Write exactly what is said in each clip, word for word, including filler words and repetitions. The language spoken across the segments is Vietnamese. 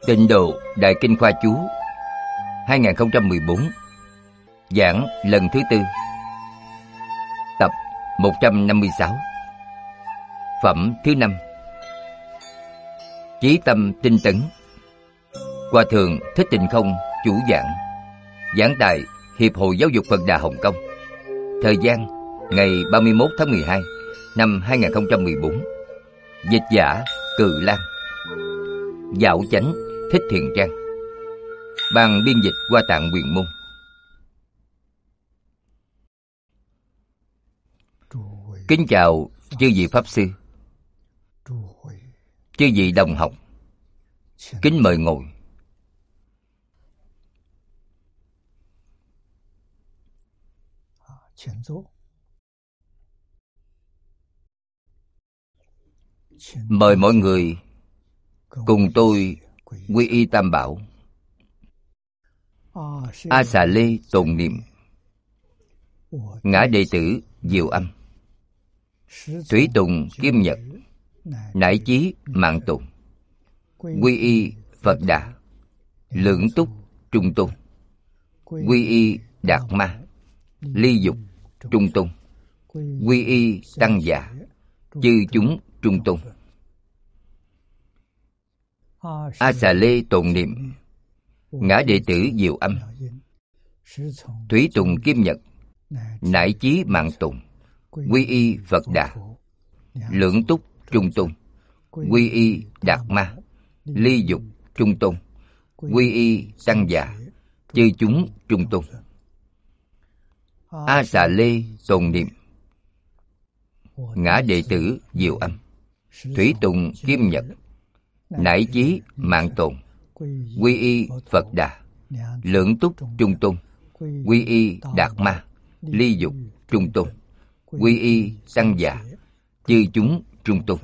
Tịnh Độ Đại Kinh Khoa Chú hai không một bốn, giảng lần thứ tư, tập một trăm năm mươi sáu, phẩm thứ năm, chí tâm tinh tấn. Hòa thượng Thích Tịnh Không chủ giảng, giảng tại Hiệp hội Giáo dục Phật Đà Hồng Kông. Thời gian ngày ba mươi mốt tháng mười hai năm hai không một bốn. Dịch giả Cự Lan, Dạo Chánh Thích Thiện Trang, ban biên dịch Hoa Tạng Quyền Môn. Kính chào chư vị Pháp Sư, chư vị đồng học, kính mời ngồi. Mời mọi người cùng tôi quy y Tam Bảo, A Xà Lê tụng niệm, ngã đệ tử Diệu Âm, Thủy Tùng Kim Nhật, Nải Chí Mạng Tùng, quy y Phật Đà, Lưỡng Túc Trung Tôn, quy y Đạt Ma, Ly Dục Trung Tôn, quy y Tăng Già, chư chúng Trung Tôn. A Xà Lê tụng niệm, ngã đệ tử Diệu Âm, Thủy Tùng Kim Nhật, Nải Chí Mạng Tùng, quy y Phật Đà, Lưỡng Túc Trung Tôn, quy y Đạt Ma, Ly Dục Trung Tôn, quy y Tăng Già, chư chúng Trung Tôn. A Xà Lê tụng niệm, ngã đệ tử Diệu Âm, Thủy Tùng Kim Nhật, Nải Chí Mạng Tùng, quy y Phật Đà, Lưỡng Túc Trung Tôn, quy y Đạt Ma, Ly Dục Trung Tôn, quy y Tăng Già, chư chúng Trung Tôn.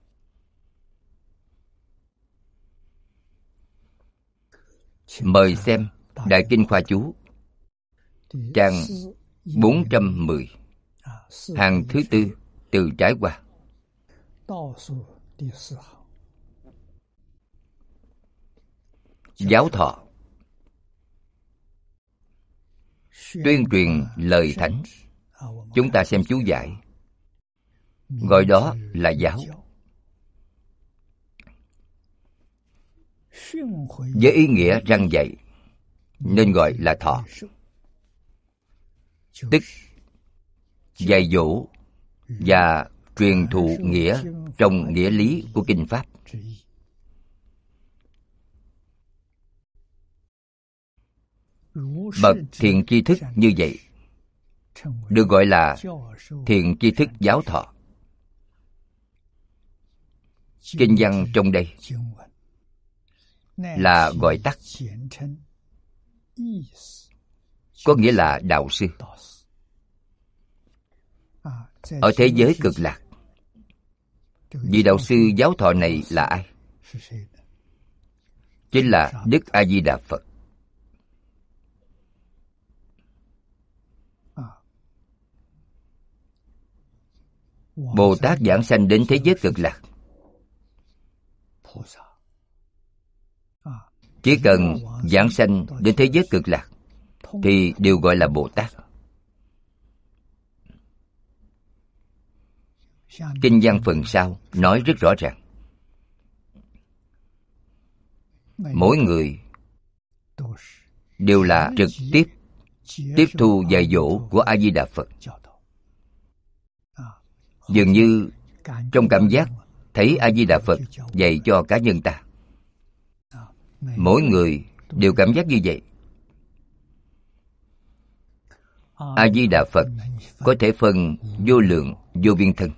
Mời xem Đại Kinh Khoa Chú, trang bốn trăm mười, hàng thứ tư từ trái qua. Giáo thọ, tuyên truyền lời thánh. Chúng ta xem chú giải, gọi đó là giáo. Với ý nghĩa răn dạy nên gọi là thọ, tức dạy dỗ và truyền thụ nghĩa trong nghĩa lý của kinh pháp. Bậc thiện tri thức như vậy được gọi là thiện tri thức giáo thọ. Kinh văn trong đây là gọi tắt, có nghĩa là đạo sư. Ở thế giới Cực Lạc, vị đạo sư giáo thọ này là ai? Chính là Đức A Di Đà Phật. Bồ Tát giảng sanh đến thế giới Cực Lạc, chỉ cần giảng sanh đến thế giới Cực Lạc thì đều gọi là Bồ Tát. Kinh văn phần sau nói rất rõ ràng, mỗi người đều là trực tiếp tiếp thu dạy dỗ của A Di Đà Phật. Dường như trong cảm giác thấy A Di Đà Phật dạy cho cá nhân ta. Mỗi người đều cảm giác như vậy. A Di Đà Phật có thể phân vô lượng vô biên thân.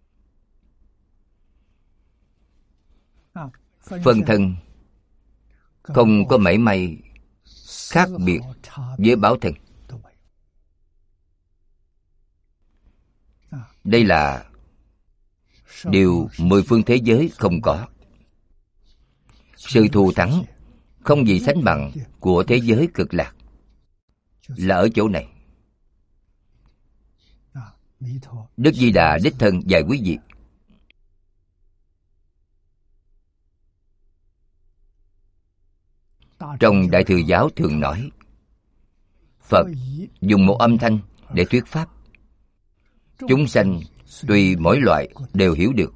Phân thân không có mảy may khác biệt với báo thân. Đây là điều mười phương thế giới không có. Sự thù thắng không gì sánh bằng của thế giới Cực Lạc là ở chỗ này. Đức Di Đà đích thân dạy quý vị. Trong Đại Thừa Giáo thường nói, Phật dùng một âm thanh để thuyết pháp. Chúng sanh tùy mỗi loại đều hiểu được.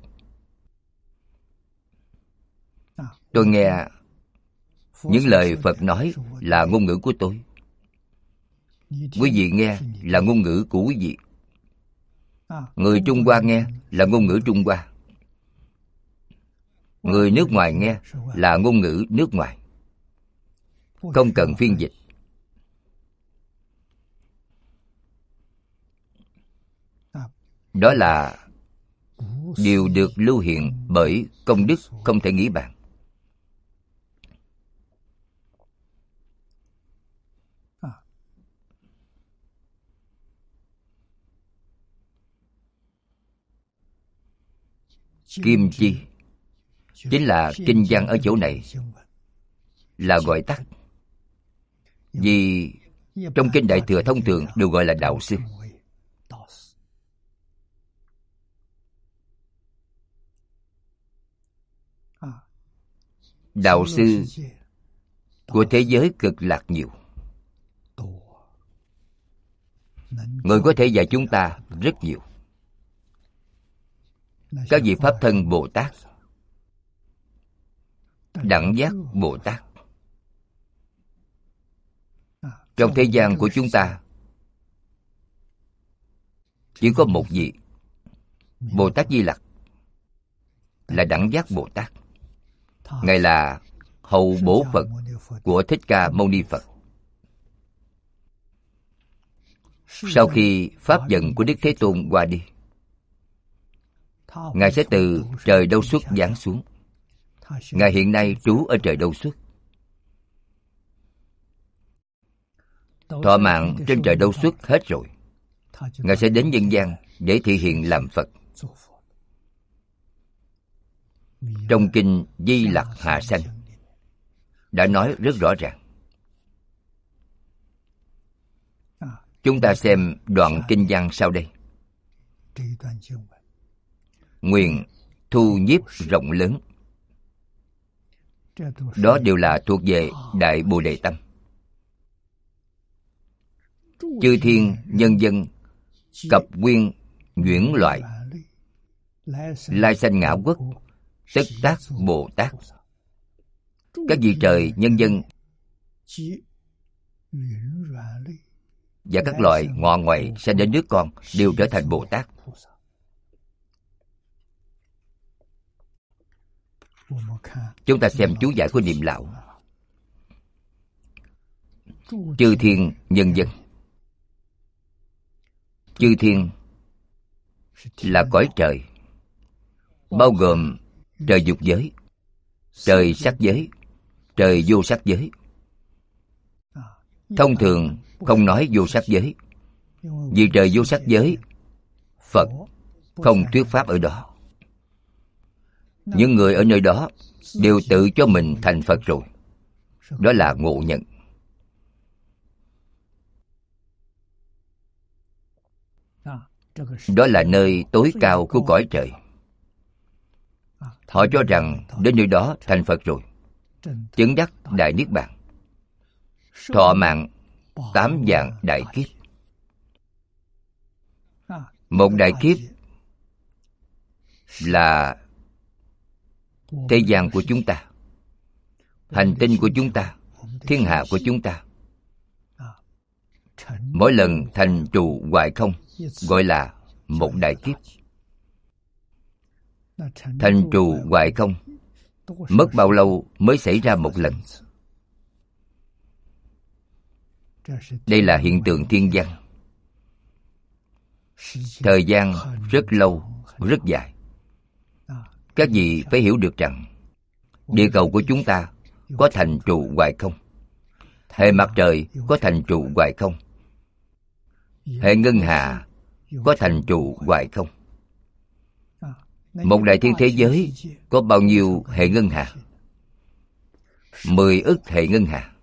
Tôi nghe những lời Phật nói là ngôn ngữ của tôi. Quý vị nghe là ngôn ngữ của quý vị. Người Trung Hoa nghe là ngôn ngữ Trung Hoa. Người nước ngoài nghe là ngôn ngữ nước ngoài. Không cần phiên dịch. Đó là điều được lưu hiện bởi công đức không thể nghĩ bàn. Kim chi chính là kinh văn ở chỗ này, là gọi tắt. Vì trong kinh Đại Thừa thông thường đều gọi là đạo sư. Đạo sư của thế giới cực lạc nhiều. Người có thể dạy chúng ta rất nhiều. Các vị Pháp Thân Bồ Tát, Đẳng Giác Bồ Tát. Trong thế gian của chúng ta chỉ có một vị, Bồ Tát Di Lặc, là Đẳng Giác Bồ Tát. Ngài là hậu bổ Phật của Thích Ca Mâu Ni Phật. Sau khi Pháp vận của Đức Thế Tôn qua đi, Ngài sẽ từ trời Đâu Xuất giáng xuống. Ngài hiện nay trú ở trời Đâu Xuất. Thọ mạng trên trời Đâu Xuất hết rồi, Ngài sẽ đến nhân gian để thị hiện làm Phật. Trong kinh Di Lặc Hạ Sanh đã nói rất rõ ràng. Chúng ta xem đoạn kinh văn sau đây. Nguyện thu nhiếp rộng lớn. Đó đều là thuộc về Đại Bồ Đề Tâm. Chư thiên nhân dân cập nguyên nhuyễn loại, lai sanh ngã quốc, tất tác Bồ Tát. Các vị trời nhân dân và các loại ngọ ngoại sanh đến nước con đều trở thành Bồ Tát. Chúng ta xem chú giải của Niệm Lão. Chư thiên nhân dân. Chư thiên là cõi trời, bao gồm trời dục giới, trời sắc giới, trời vô sắc giới. Thông thường không nói vô sắc giới, vì trời vô sắc giới Phật không thuyết pháp ở đó. Những người ở nơi đó đều tự cho mình thành Phật rồi. Đó là ngộ nhận. Đó là nơi tối cao của cõi trời. Họ cho rằng đến nơi đó thành Phật rồi, chứng đắc Đại Niết Bàn, thọ mạng tám vạn đại kiếp. Một đại kiếp là thế gian của chúng ta, hành tinh của chúng ta, thiên hạ của chúng ta. Mỗi lần thành trụ hoại không gọi là một đại kiếp. Thành trụ hoại không mất bao lâu mới xảy ra một lần? Đây là hiện tượng thiên văn. Thời gian rất lâu, rất dài. Các vị phải hiểu được rằng địa cầu của chúng ta có thành trụ hoại không, hệ mặt trời có thành trụ hoại không, hệ ngân hà có thành trụ hoại không. Một đại thiên thế giới có bao nhiêu hệ ngân hà? Mười ức hệ ngân hà.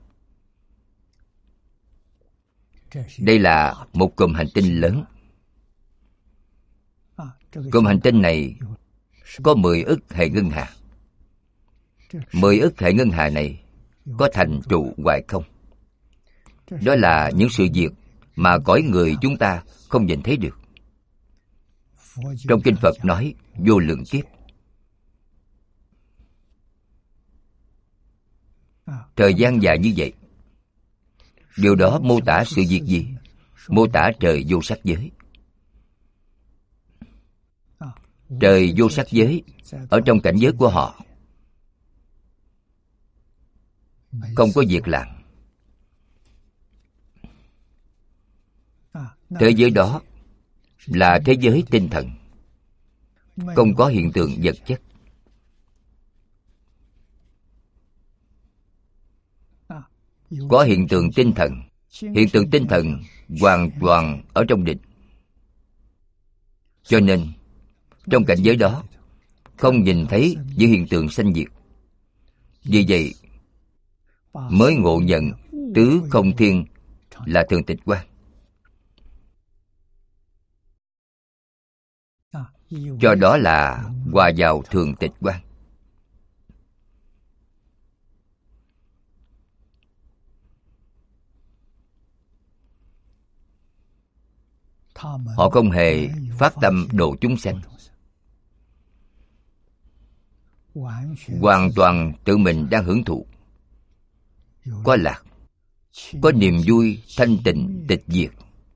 Đây là một cụm hành tinh lớn. Cụm hành tinh này có mười ức hệ ngân hà. Mười ức hệ ngân hà này có thành trụ hoại không. Đó là những sự việc mà cõi người chúng ta không nhìn thấy được. Trong kinh Phật nói vô lượng kiếp. Thời gian dài như vậy. Điều đó mô tả sự việc gì? Mô tả trời vô sắc giới. Trời vô sắc giới, ở trong cảnh giới của họ không có việc làm. Thế giới đó là thế giới tinh thần, không có hiện tượng vật chất. Có hiện tượng tinh thần. Hiện tượng tinh thần hoàn toàn ở trong định. Cho nên trong cảnh giới đó không nhìn thấy những hiện tượng sanh diệt. Vì vậy mới ngộ nhận tứ không thiên là thường tịch quan. Cho đó là hòa vào thường tịch quan. Họ không hề phát tâm độ chúng sanh, hoàn toàn tự mình đang hưởng thụ, có lạc, có niềm vui thanh tịnh tịch diệt.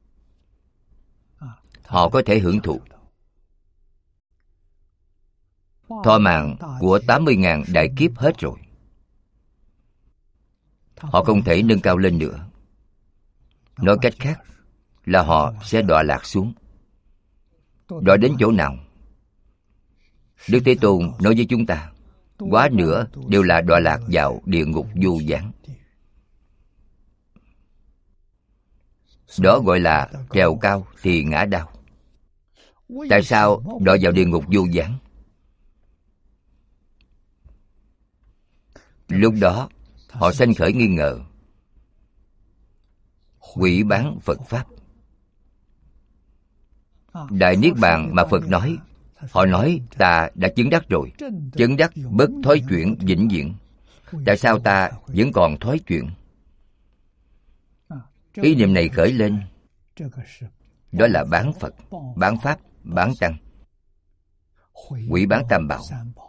Họ có thể hưởng thụ. Thọ mạng của tám mươi ngàn đại kiếp hết rồi. Họ không thể nâng cao lên nữa. Nói cách khác là họ sẽ đọa lạc xuống. Đọa đến chỗ nào? Đức Thế Tôn nói với chúng ta, quá nữa đều là đọa lạc vào địa ngục vô gián. Đó gọi là trèo cao thì ngã đau. Tại sao đọa vào địa ngục vô gián? Lúc đó họ sanh khởi nghi ngờ, hủy bán Phật Pháp. Đại Niết Bàn mà Phật nói, họ nói ta đã chứng đắc rồi, chứng đắc bất thói chuyển vĩnh viễn. Tại sao ta vẫn còn thói chuyển? Ý niệm này khởi lên, đó là bán Phật, bán Pháp, bán Tăng, hủy bán Tam Bảo.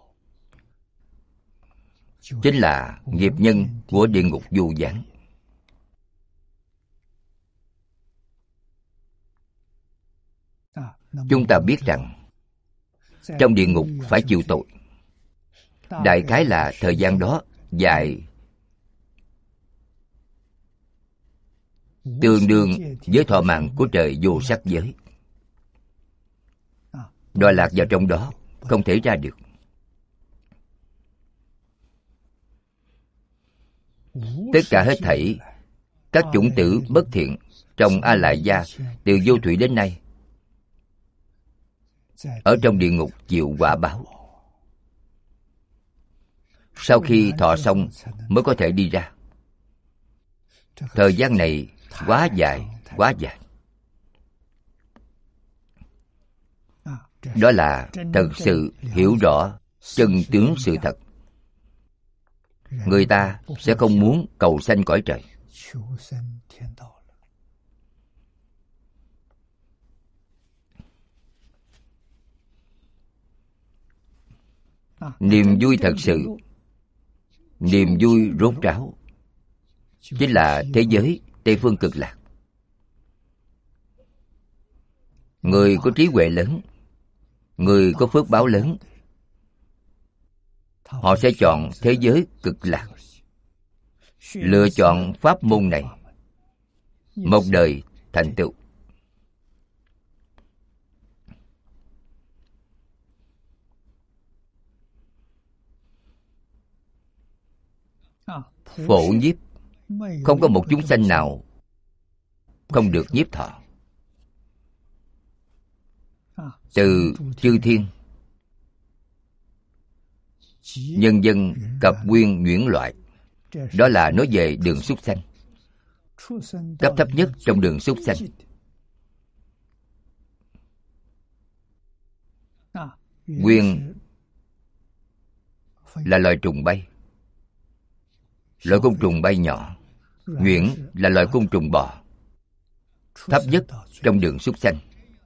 Chính là nghiệp nhân của địa ngục vô gián. Chúng ta biết rằng trong địa ngục phải chịu tội. Đại khái là thời gian đó dài, tương đương với thọ mạng của trời vô sắc giới. Đọa lạc vào trong đó, không thể ra được. Tất cả hết thảy các chủng tử bất thiện trong A Lại Gia từ vô thủy đến nay ở trong địa ngục chịu quả báo. Sau khi thọ xong mới có thể đi ra. Thời gian này quá dài, quá dài. Đó là thật sự hiểu rõ chân tướng sự thật. Người ta sẽ không muốn cầu sanh cõi trời. Niềm vui thật sự, niềm vui rốt ráo, chính là thế giới Tây Phương Cực Lạc. Người có trí huệ lớn, người có phước báo lớn, họ sẽ chọn thế giới Cực Lạc, lựa chọn pháp môn này, một đời thành tựu. Phổ nhiếp, không có một chúng sanh nào không được nhiếp thọ. Từ chư thiên, nhân dân, cập nguyên, nhuyễn loại, đó là nói về đường súc sanh. Cấp thấp nhất trong đường súc sanh nguyên là loài trùng bay. loại côn trùng bay nhỏ. Nhuyễn là loại côn trùng bò, thấp nhất trong đường súc sanh.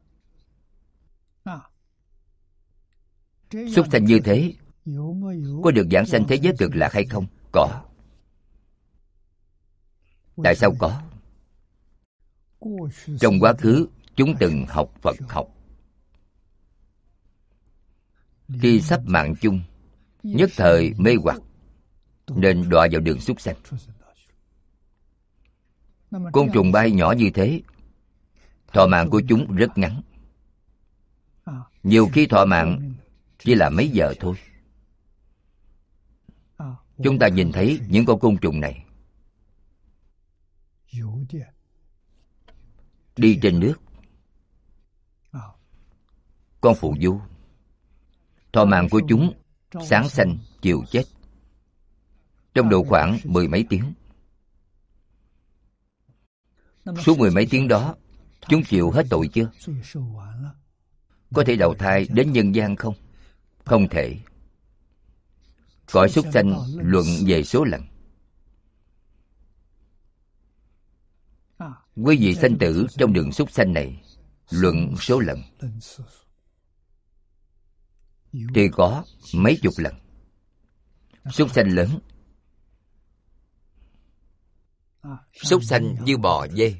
Súc sanh như thế có được giảng sanh thế giới cực lạc hay không? Có. Tại sao có? Trong quá khứ chúng từng học Phật học. Khi sắp mạng chung, nhất thời mê hoặc nên đọa vào đường súc sanh. Côn trùng bay nhỏ như thế, thọ mạng của chúng rất ngắn. Nhiều khi thọ mạng chỉ là mấy giờ thôi. Chúng ta nhìn thấy những con côn trùng này đi trên nước. Con phù du, thọ mạng của chúng sáng sanh chiều chết, trong độ khoảng mười mấy tiếng. Suốt mười mấy tiếng đó, chúng chịu hết tội chưa? Có thể đầu thai đến nhân gian không? Không thể. Cõi súc sanh luận về số lần. Quý vị sanh tử trong đường súc sanh này luận số lần thì có mấy chục lần. Súc sanh lớn, súc sanh như bò dê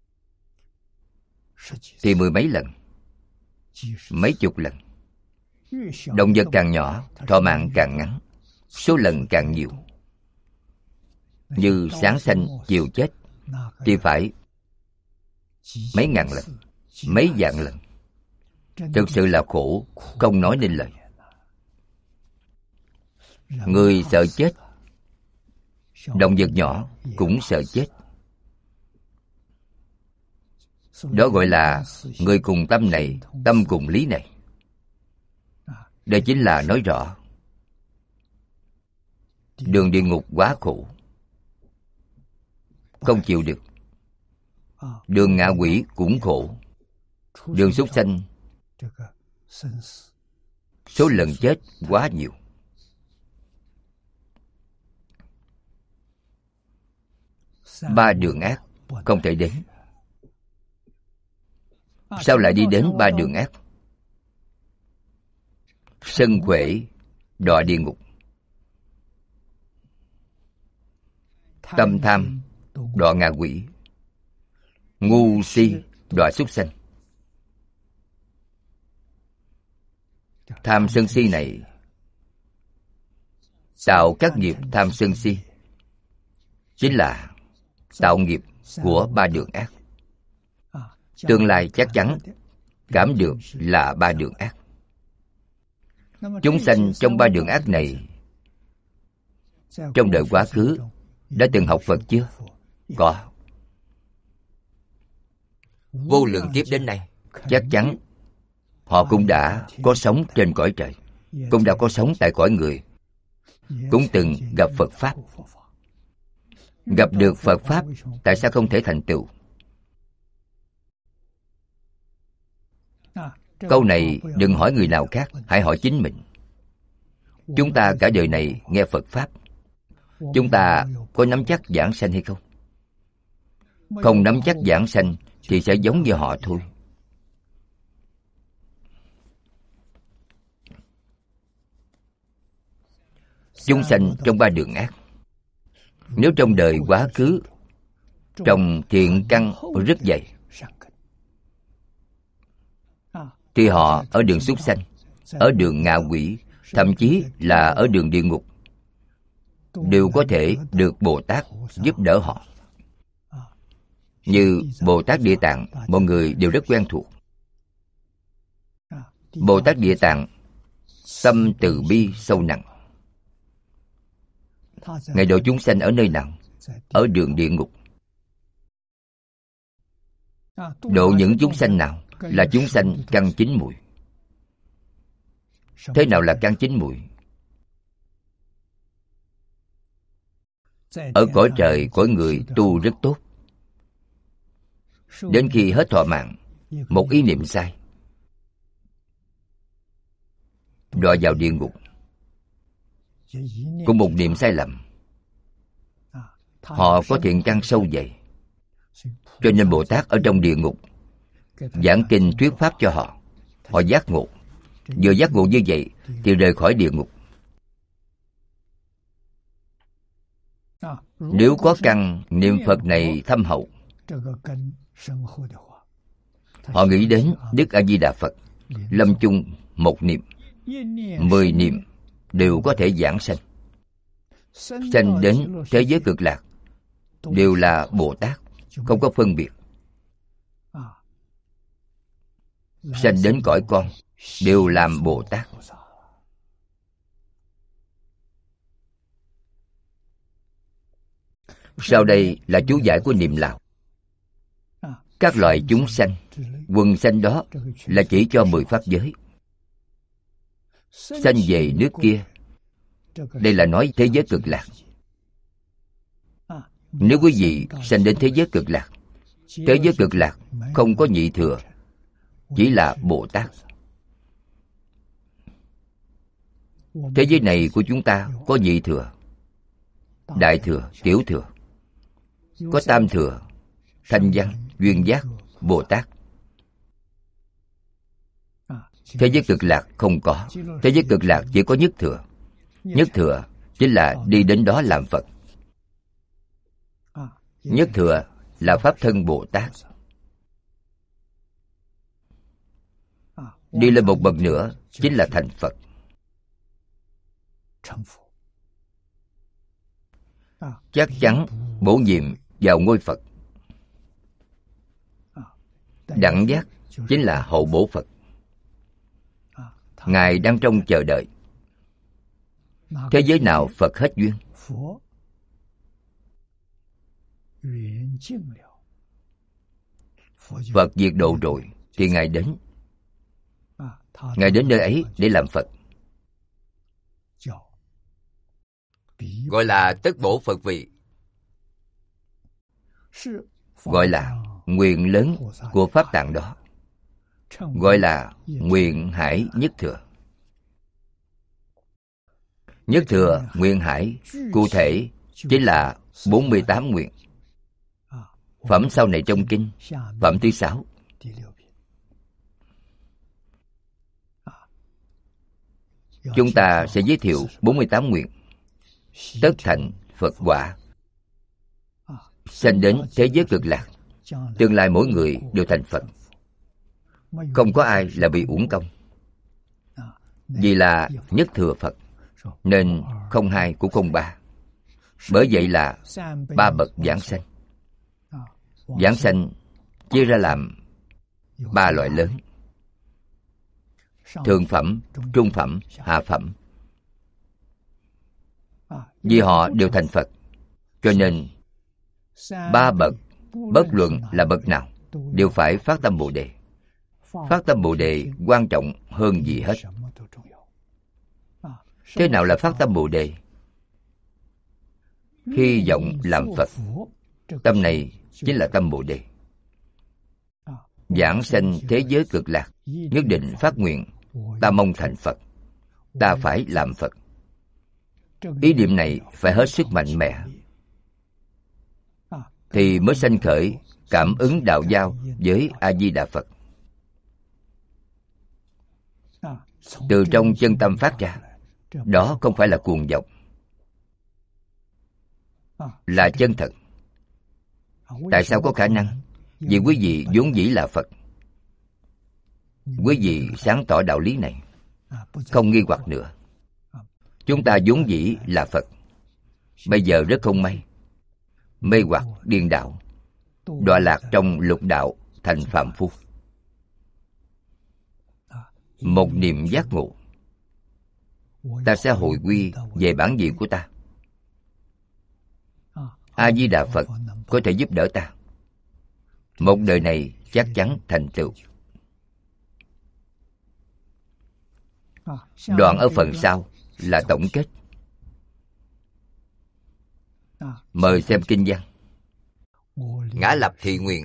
thì mười mấy lần, mấy chục lần. Động vật càng nhỏ, thọ mạng càng ngắn, số lần càng nhiều. Như sáng sanh chiều chết thì phải mấy ngàn lần, mấy vạn lần. Thực sự là khổ, không nói nên lời. Người sợ chết, động vật nhỏ cũng sợ chết. Đó gọi là người cùng tâm này, tâm cùng lý này. Đây chính là nói rõ đường địa ngục quá khổ, không chịu được. Đường ngạ quỷ cũng khổ. Đường súc sanh số lần chết quá nhiều. Ba đường ác không thể đến. Sao lại đi đến ba đường ác? Sân khỏe đọa địa ngục, tâm tham đọa ngạ quỷ, ngu si đọa súc sanh. Tham sân si này tạo các nghiệp tham sân si, chính là tạo nghiệp của ba đường ác. Tương lai chắc chắn cảm được là ba đường ác. Chúng sanh trong ba đường ác này trong đời quá khứ đã từng học Phật chưa? Có. Vô lượng kiếp đến nay chắc chắn họ cũng đã có sống trên cõi trời, cũng đã có sống tại cõi người, cũng từng gặp Phật Pháp. Gặp được Phật Pháp, tại sao không thể thành tựu? Câu này đừng hỏi người nào khác, hãy hỏi chính mình. Chúng ta cả đời này nghe Phật Pháp, chúng ta có nắm chắc giảng sanh hay không? Không nắm chắc giảng sanh thì sẽ giống như họ thôi. Chúng sanh trong ba đường ác, nếu trong đời quá khứ trồng thiện căn rất dày thì họ ở đường súc sanh, ở đường ngạ quỷ, thậm chí là ở đường địa ngục đều có thể được Bồ Tát giúp đỡ họ. Như Bồ Tát Địa Tạng, mọi người đều rất quen thuộc. Bồ Tát Địa Tạng tâm từ bi sâu nặng. Ngài độ chúng sanh ở nơi nào? Ở đường địa ngục. Độ những chúng sanh nào? Là chúng sanh căn chín muội. Thế nào là căn chín muội? Ở cõi trời, cõi người tu rất tốt. Đến khi hết thọ mạng, một ý niệm sai đọa vào địa ngục. Cũng một niệm sai lầm họ có thiện căn sâu dày. Cho nên Bồ Tát ở trong địa ngục giảng kinh thuyết pháp cho họ. Họ giác ngộ. Vừa giác ngộ như vậy thì rời khỏi địa ngục. Nếu có căn niệm Phật này thâm hậu, họ nghĩ đến Đức A Di Đà Phật, lâm chung một niệm, mười niệm đều có thể giảng sanh. Sanh đến thế giới cực lạc đều là Bồ Tát, không có phân biệt. Sanh đến cõi con đều làm Bồ Tát. Sau đây là chú giải của niệm Lào. Các loại chúng sanh, quần sanh đó là chỉ cho mười pháp giới. Sanh về nước kia, đây là nói thế giới cực lạc. Nếu quý vị sanh đến thế giới cực lạc, thế giới cực lạc không có nhị thừa, chỉ là Bồ Tát. Thế giới này của chúng ta có nhị thừa, đại thừa, tiểu thừa, có tam thừa, thanh văn, duyên giác, Bồ Tát. Thế giới cực lạc không có. Thế giới cực lạc chỉ có nhất thừa. Nhất thừa chính là đi đến đó làm Phật. Nhất thừa là Pháp thân Bồ Tát. Đi lên một bậc nữa chính là thành Phật. Chắc chắn bổ nhiệm vào ngôi Phật. Đẳng giác chính là hậu bổ Phật. Ngài đang trong chờ đợi. Thế giới nào Phật hết duyên, Phật diệt độ rồi thì Ngài đến. Ngài đến nơi ấy để làm Phật, gọi là tất bổ Phật vị, gọi là nguyện lớn của Pháp Tạng đó, gọi là nguyện hải nhất thừa. Nhất thừa, nguyện hải, cụ thể chính là bốn mươi tám nguyện. Phẩm sau này trong kinh, phẩm thứ sáu. Chúng ta sẽ giới thiệu bốn mươi tám nguyện. Tất thành Phật quả, sanh đến thế giới cực lạc. Tương lai mỗi người đều thành Phật. Không có ai là bị uổng công. Vì là nhất thừa Phật, nên không hai cũng không ba. Bởi vậy là ba bậc giảng sanh. Giảng sanh chia ra làm ba loại lớn: thượng phẩm, trung phẩm, hạ phẩm. Vì họ đều thành Phật, cho nên ba bậc, bất luận là bậc nào, đều phải phát tâm Bồ Đề. Phát tâm Bồ Đề quan trọng hơn gì hết. Thế nào là phát tâm Bồ Đề? Hy vọng làm Phật. Tâm này chính là tâm Bồ Đề. Giảng sanh thế giới cực lạc, nhất định phát nguyện, ta mong thành Phật, ta phải làm Phật. Ý niệm này phải hết sức mạnh mẽ, thì mới sanh khởi cảm ứng đạo giao với A Di Đà Phật. Từ trong chân tâm phát ra, đó không phải là cuồng vọng, là chân thật. Tại sao có khả năng? Vì quý vị vốn dĩ là Phật. Quý vị sáng tỏ đạo lý này, không nghi hoặc nữa. Chúng ta vốn dĩ là Phật. Bây giờ rất không may, mê hoặc điên đạo, đọa lạc trong lục đạo thành phàm phu. Một niệm giác ngộ, ta sẽ hồi quy về bản diện của ta. A Di Đà Phật có thể giúp đỡ ta. Một đời này chắc chắn thành tựu. Đoạn ở phần sau là tổng kết. Mời xem kinh văn. Ngã lập thị nguyện,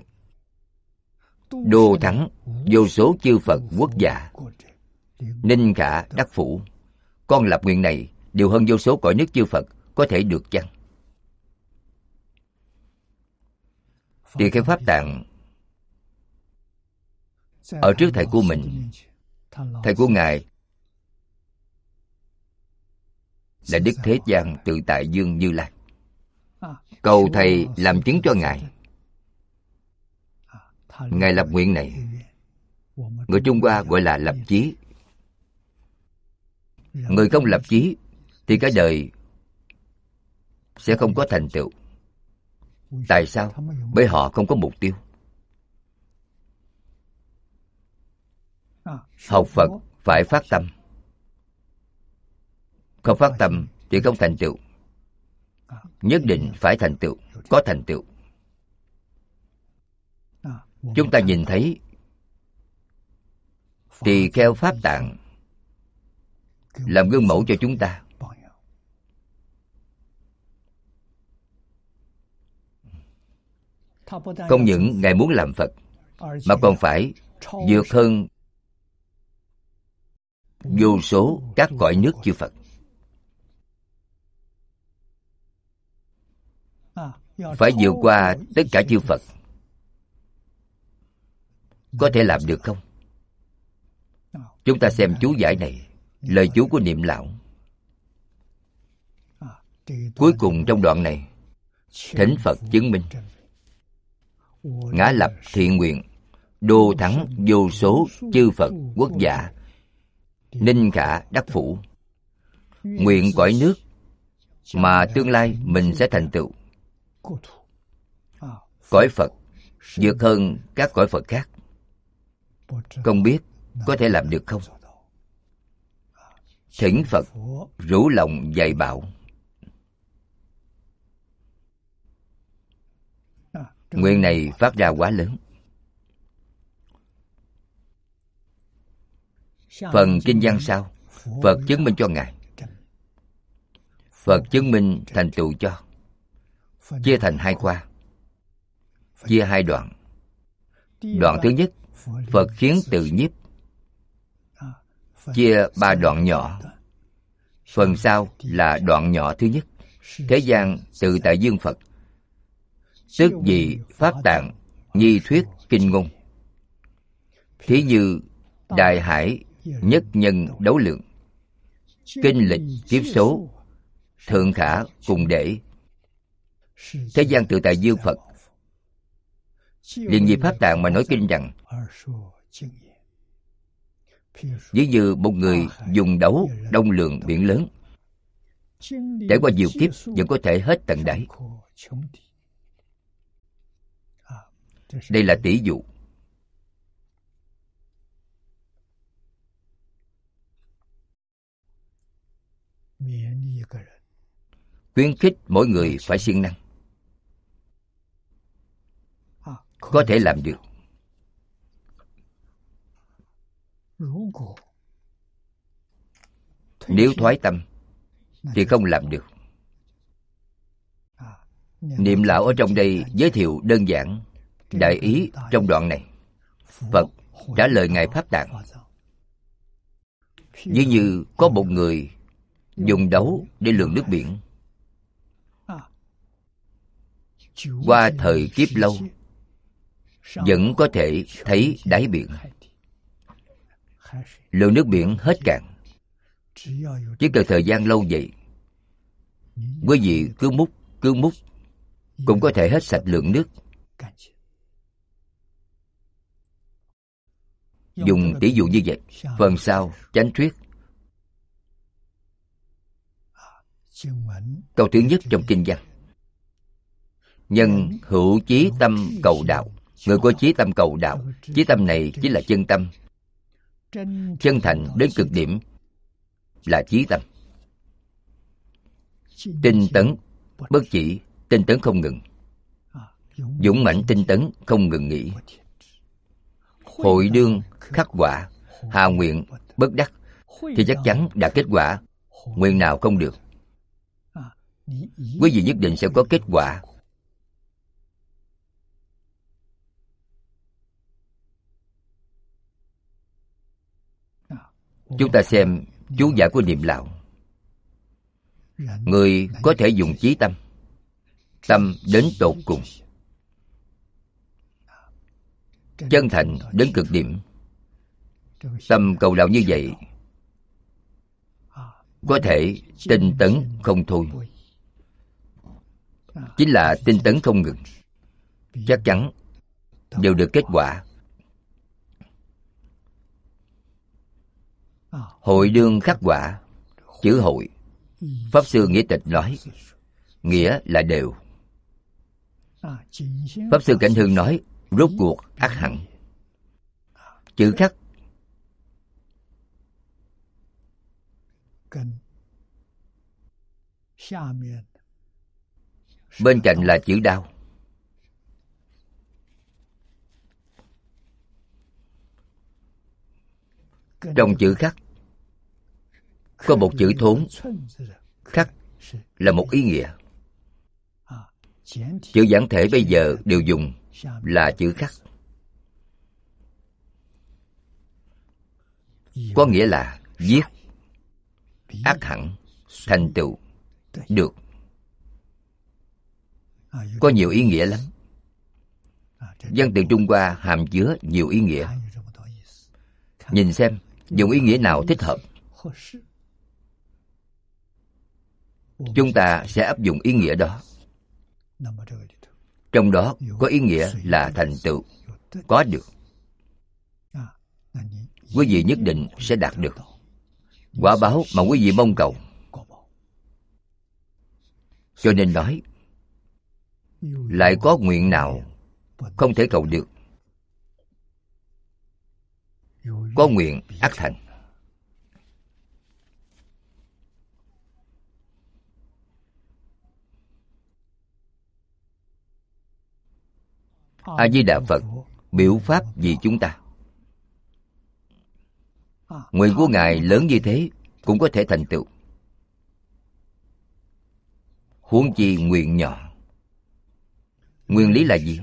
đô thắng vô số chư Phật quốc gia, ninh khả đắc phủ. Con lập nguyện này đều hơn vô số cõi nước chư Phật, có thể được chăng? Tỳ Kheo Pháp Tạng ở trước thầy của mình, thầy của ngài là Đức Thế Gian Tự Tại Dương Như Lai, cầu thầy làm chứng cho ngài. Ngài lập nguyện này, người Trung Hoa gọi là lập chí. Người không lập chí thì cả đời sẽ không có thành tựu. Tại sao? Bởi họ không có mục tiêu. Học Phật phải phát tâm. Không phát tâm thì không thành tựu. Nhất định phải thành tựu, có thành tựu. Chúng ta nhìn thấy Tỳ Kheo Pháp Tạng làm gương mẫu cho chúng ta. Không những ngài muốn làm Phật, mà còn phải vượt hơn vô số các cõi nước chư Phật. Phải vượt qua tất cả chư Phật. Có thể làm được không? Chúng ta xem chú giải này, lời chú của Niệm Lão. Cuối cùng trong đoạn này, thỉnh Phật chứng minh: ngã lập thiện nguyện, đô thắng vô số chư Phật quốc giả, ninh khả đắc phủ. Nguyện cõi nước mà tương lai mình sẽ thành tựu. Cõi Phật vượt hơn các cõi Phật khác. Không biết có thể làm được không? Thỉnh Phật rủ lòng dạy bảo. Nguyện này phát ra quá lớn. Phần kinh văn sau, Phật chứng minh cho ngài. Phật chứng minh thành tựu cho. Chia thành hai khoa, chia hai đoạn. Đoạn thứ nhất, Phật khiến tự nhiếp, chia ba đoạn nhỏ. Phần sau là đoạn nhỏ thứ nhất, Thế Gian Tự Tại Dương Phật, tức vì Pháp Tạng nhi thuyết kinh ngôn. Thí như Đại Hải nhất nhân đấu lượng, kinh lịch kiếp số, thượng khả cùng để. Thế Gian Tự Tại Dương Phật liền vì Pháp Tạng mà nói kinh rằng, ví như một người dùng đấu đông lượng biển lớn, trải qua nhiều kiếp vẫn có thể hết tận đáy. Đây là tỷ dụ. Khuyến khích mỗi người phải siêng năng, có thể làm được. Nếu thoái tâm thì không làm được. Niệm Lão ở trong đây giới thiệu đơn giản đại ý trong đoạn này. Phật trả lời ngài Pháp Tạng: ví như có một người dùng đấu để lường nước biển, qua thời kiếp lâu vẫn có thể thấy đáy biển. Lượng nước biển hết cạn. Chỉ cần thời gian lâu vậy, quý vị cứ múc cứ múc cũng có thể hết sạch lượng nước. Dùng tỷ dụ như vậy. Phần sau chánh thuyết. Câu thứ nhất trong kinh văn: nhân hữu chí tâm cầu đạo. Người có chí tâm cầu đạo. Chí tâm này chính là chân tâm. Chân thành đến cực điểm là chí tâm. Tinh tấn bất chỉ, tinh tấn không ngừng. Dũng mãnh tinh tấn không ngừng nghỉ. Hội đương khắc quả, hà nguyện bất đắc, thì chắc chắn đạt kết quả. Nguyện nào không được, quý vị nhất định sẽ có kết quả. Chúng ta xem chú giải của Niệm Lão. Người có thể dùng chí tâm, tâm đến tột cùng, chân thành đến cực điểm. Tâm cầu đạo như vậy có thể tinh tấn không thôi, chính là tinh tấn không ngừng, chắc chắn đều được kết quả. Hội đương khắc quả. Chữ hội, Pháp Sư Nghĩa Tịch nói, nghĩa là đều. Pháp Sư Cảnh Hưng nói, rốt cuộc ắt hẳn. Chữ khắc bên cạnh là chữ đao. Trong chữ khắc có một chữ thốn. Khắc là một ý nghĩa. Chữ giản thể bây giờ đều dùng là chữ khắc, có nghĩa là viết, ắt hẳn, thành tựu, được. Có nhiều ý nghĩa lắm. Văn tự Trung Hoa hàm chứa nhiều ý nghĩa. Nhìn xem dùng ý nghĩa nào thích hợp, chúng ta sẽ áp dụng ý nghĩa đó. Trong đó có ý nghĩa là thành tựu, có được. Quý vị nhất định sẽ đạt được quả báo mà quý vị mong cầu. Cho nên nói, lại có nguyện nào không thể cầu được. Có nguyện ắt thành. A Di Đà Phật biểu pháp vì chúng ta. Nguyện của Ngài lớn như thế cũng có thể thành tựu, huống chi nguyện nhỏ. Nguyên lý là gì?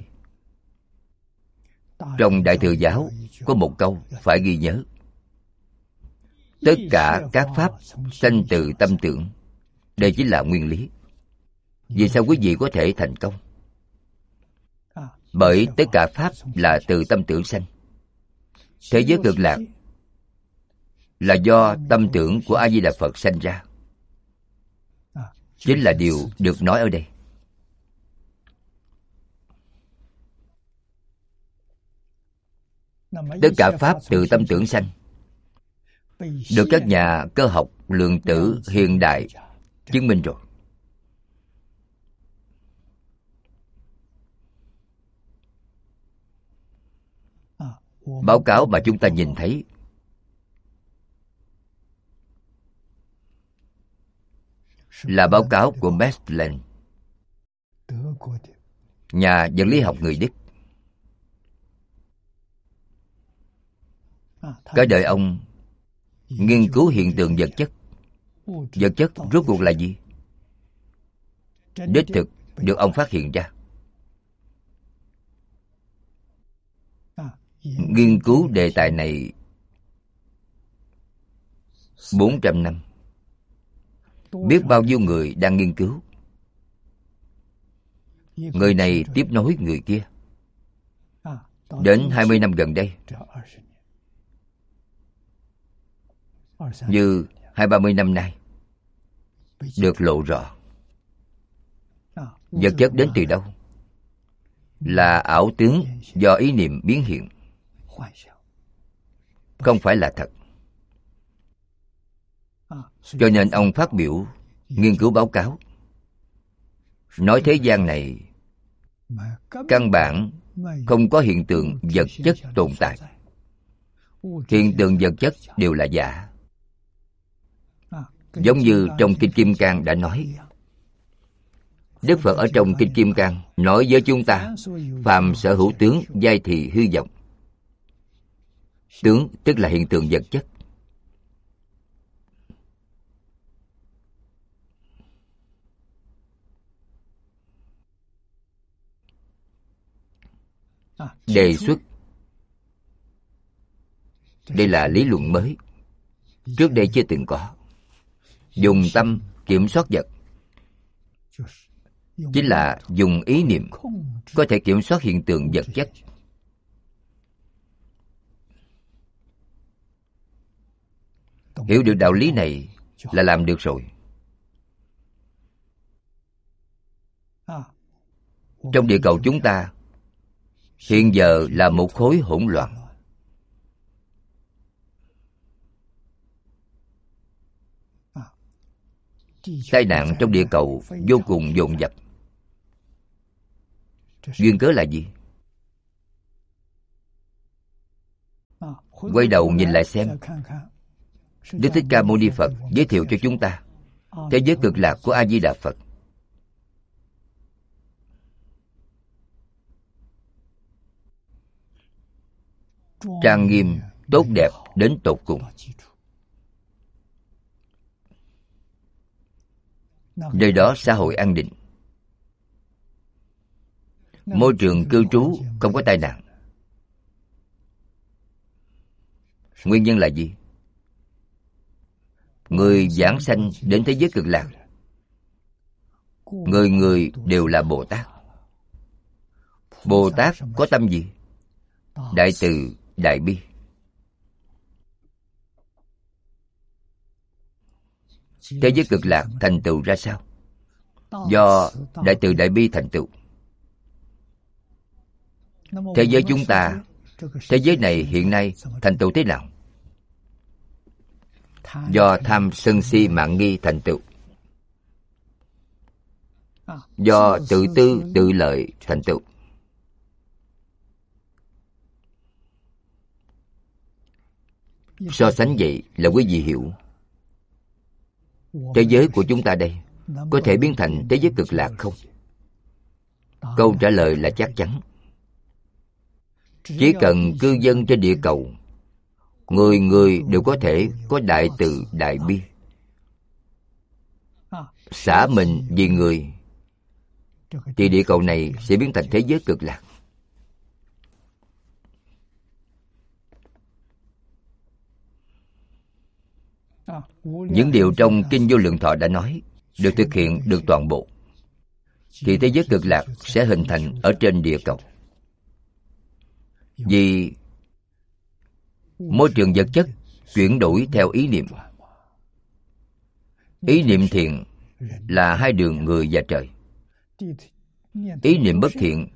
Trong Đại Thừa Giáo có một câu phải ghi nhớ: tất cả các pháp sanh từ tâm tưởng. Đây chính là nguyên lý. Vì sao quý vị có thể thành công? Bởi tất cả pháp là từ tâm tưởng sanh. Thế giới cực lạc là do tâm tưởng của A Di Đà Phật sanh ra. Chính là điều được nói ở đây. Tất cả pháp từ tâm tưởng sanh, được các nhà cơ học lượng tử hiện đại chứng minh rồi. Báo cáo mà chúng ta nhìn thấy là báo cáo của Max Planck, nhà vật lý học người Đức. Cả đời ông nghiên cứu hiện tượng vật chất. Vật chất rốt cuộc là gì? Đích thực được ông phát hiện ra. Nghiên cứu đề tài này bốn trăm năm. Biết bao nhiêu người đang nghiên cứu. Người này tiếp nối người kia. Đến hai mươi năm gần đây, như hai ba mươi năm nay, được lộ rõ. Vật chất đến từ đâu? Là ảo tướng do ý niệm biến hiện, không phải là thật. Cho nên ông phát biểu nghiên cứu báo cáo, nói thế gian này căn bản không có hiện tượng vật chất tồn tại. Hiện tượng vật chất đều là giả. Giống như trong Kinh Kim Cang đã nói. Đức Phật ở trong Kinh Kim Cang nói với chúng ta: phàm sở hữu tướng, giai thì hư vọng. Tướng tức là hiện tượng vật chất. Đề xuất. Đây là lý luận mới, trước đây chưa từng có. Dùng tâm kiểm soát vật, chính là dùng ý niệm có thể kiểm soát hiện tượng vật chất. Hiểu được đạo lý này là làm được rồi. Trong địa cầu chúng ta hiện giờ là một khối hỗn loạn. Tai nạn trong địa cầu vô cùng dồn dập. Duyên cớ là gì? Quay đầu nhìn lại xem, Đức Thích Ca Mâu Ni Phật giới thiệu cho chúng ta thế giới cực lạc của A Di Đà Phật. Trang nghiêm, tốt đẹp đến tột cùng. Nơi đó xã hội an định, môi trường cư trú không có tai nạn. Nguyên nhân là gì? Người giảng sanh đến thế giới cực lạc, người người đều là Bồ Tát. Bồ Tát có tâm gì? Đại từ, đại bi. Thế giới cực lạc thành tựu ra sao? Do đại từ đại bi thành tựu. Thế giới chúng ta, thế giới này hiện nay thành tựu thế nào? Do tham sân si mạng nghi thành tựu. Do tự tư tự lợi thành tựu. So sánh vậy là quý vị hiểu, thế giới của chúng ta đây có thể biến thành thế giới cực lạc không? Câu trả lời là chắc chắn. Chỉ cần cư dân trên địa cầu, người người đều có thể có đại từ đại bi, xả mình vì người, thì địa cầu này sẽ biến thành thế giới cực lạc. Những điều trong Kinh Vô Lượng Thọ đã nói được thực hiện được toàn bộ, thì thế giới cực lạc sẽ hình thành ở trên địa cầu. Vì môi trường vật chất chuyển đổi theo ý niệm. Ý niệm thiện là hai đường người và trời. Ý niệm bất thiện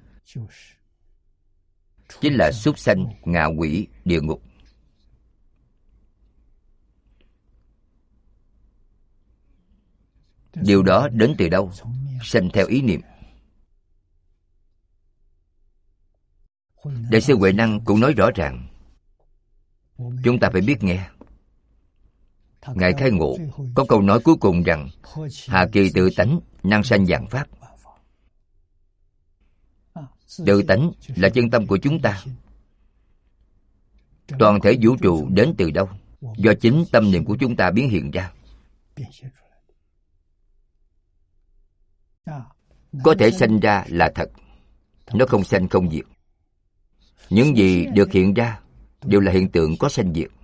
chính là súc sanh, ngạ quỷ, địa ngục. Điều đó đến từ đâu? Sanh theo ý niệm. Đại sư Huệ Năng cũng nói rõ ràng, chúng ta phải biết nghe. Ngài khai ngộ có câu nói cuối cùng rằng: hà kỳ tự tánh, năng sanh vạn pháp. Tự tánh là chân tâm của chúng ta. Toàn thể vũ trụ đến từ đâu? Do chính tâm niệm của chúng ta biến hiện ra. Có thể sanh ra là thật, nó không sanh không diệt. Những gì được hiện ra đều là hiện tượng có sanh diệt.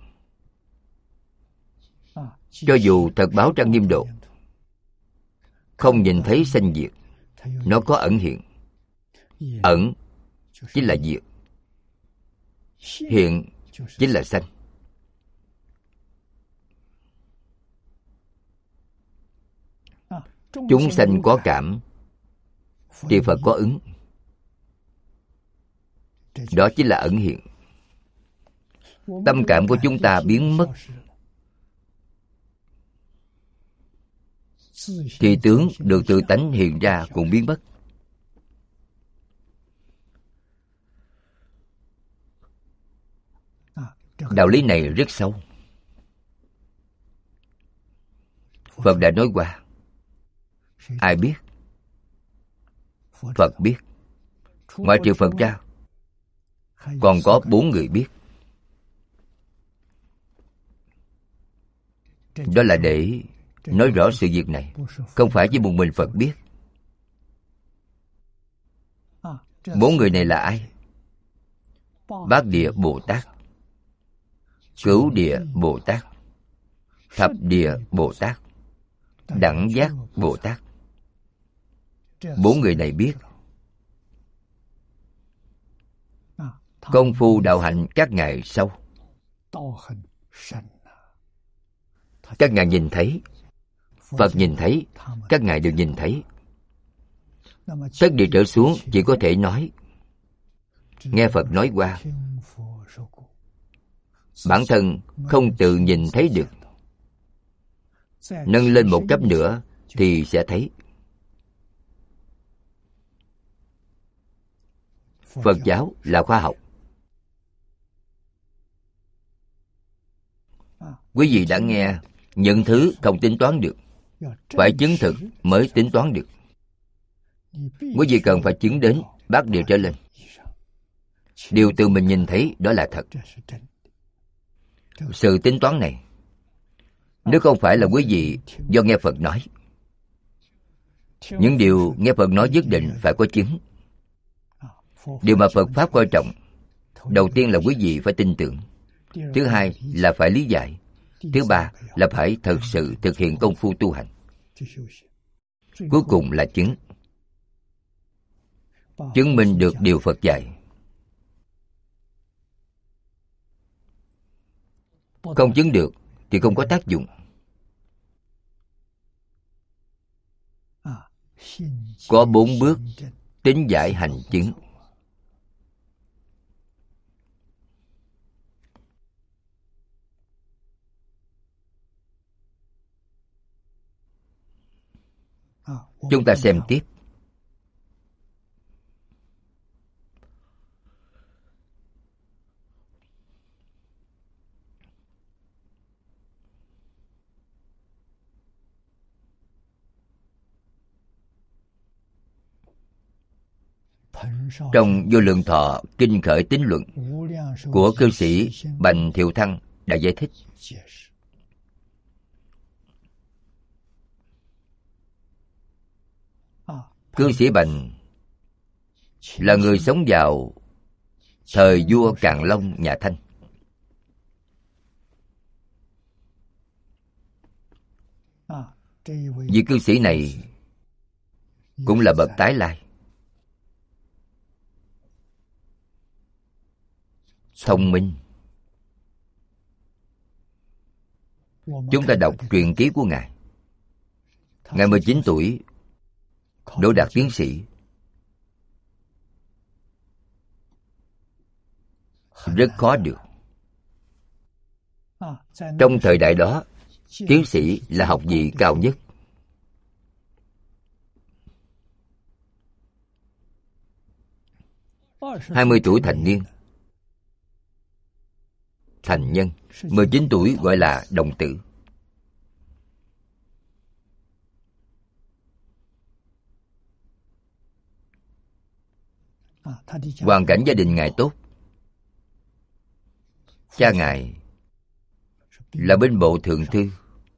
Cho dù thật báo trang nghiêm độ, không nhìn thấy sanh diệt, nó có ẩn hiện. Ẩn chính là diệt, hiện chính là sanh. Chúng sanh có cảm thì Phật có ứng. Đó chính là ẩn hiện. Tâm cảm của chúng ta biến mất thì tướng được tự tánh hiện ra cũng biến mất. Đạo lý này rất sâu. Phật đã nói qua. Ai biết? Phật biết. Ngoại trừ Phật ra, còn có bốn người biết. Đó là để nói rõ sự việc này, không phải chỉ một mình Phật biết. Bốn người này là ai? Bát Địa Bồ Tát, Cửu Địa Bồ Tát, Thập Địa Bồ Tát, Đẳng Giác Bồ Tát. Bốn người này biết. Công phu đạo hạnh các ngài sâu. Các ngài nhìn thấy, Phật nhìn thấy, các ngài đều nhìn thấy. Thất địa trở xuống chỉ có thể nói, nghe Phật nói qua, bản thân không tự nhìn thấy được. Nâng lên một cấp nữa thì sẽ thấy. Phật giáo là khoa học. Quý vị đã nghe, những thứ không tính toán được, phải chứng thực mới tính toán được. Quý vị cần phải chứng đến bát địa trở lên. Điều tự mình nhìn thấy đó là thật. Sự tính toán này, nếu không phải là quý vị do nghe Phật nói, những điều nghe Phật nói nhất định phải có chứng. Điều mà Phật Pháp coi trọng, đầu tiên là quý vị phải tin tưởng. Thứ hai là phải lý giải. Thứ ba là phải thật sự thực hiện công phu tu hành. Cuối cùng là chứng. Chứng minh được điều Phật dạy. Không chứng được thì không có tác dụng. Có bốn bước tín giải hành chứng. Chúng ta xem tiếp. Trong Vô Lượng Thọ Kinh Khởi Tín Luận của cư sĩ Bành Thiệu Thăng đã giải thích. Cư sĩ Bành là người sống vào thời vua Càn Long nhà Thanh. Vị cư sĩ này cũng là bậc tái lai, thông minh. Chúng ta đọc truyện ký của Ngài. Ngài mười chín tuổi đỗ đạt tiến sĩ. Rất khó được. Trong thời đại đó, tiến sĩ là học vị cao nhất. hai mươi tuổi thành niên, thành nhân. Mười chín tuổi gọi là đồng tử. Hoàn cảnh gia đình Ngài tốt. Cha Ngài là binh bộ thượng thư.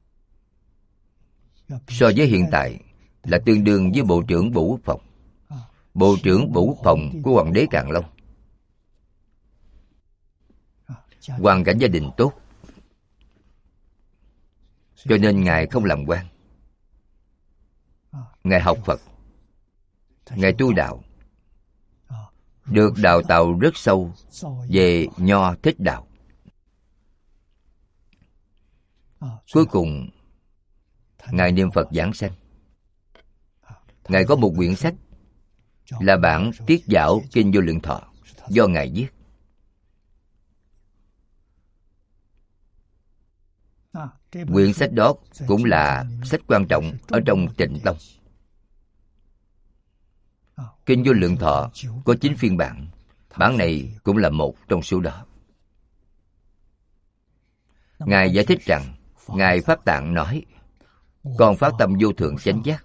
So với hiện tại là tương đương với Bộ trưởng Bộ Quốc phòng. Bộ trưởng Bộ Quốc phòng của Hoàng đế Càn Long. Hoàn cảnh gia đình tốt, cho nên Ngài không làm quan. Ngài học Phật, Ngài tu đạo, được đào tạo rất sâu về Nho Thích Đạo. Cuối cùng Ngài niệm Phật giảng sanh. Ngài có một quyển sách là bản Tiết Giảo Kinh Vô Lượng Thọ do Ngài viết. Quyển sách đó cũng là sách quan trọng ở trong Tịnh Tông. Kinh Vô Lượng Thọ có chín phiên bản. Bản này cũng là một trong số đó. Ngài giải thích rằng, Ngài Pháp Tạng nói, con phát tâm vô thượng chánh giác,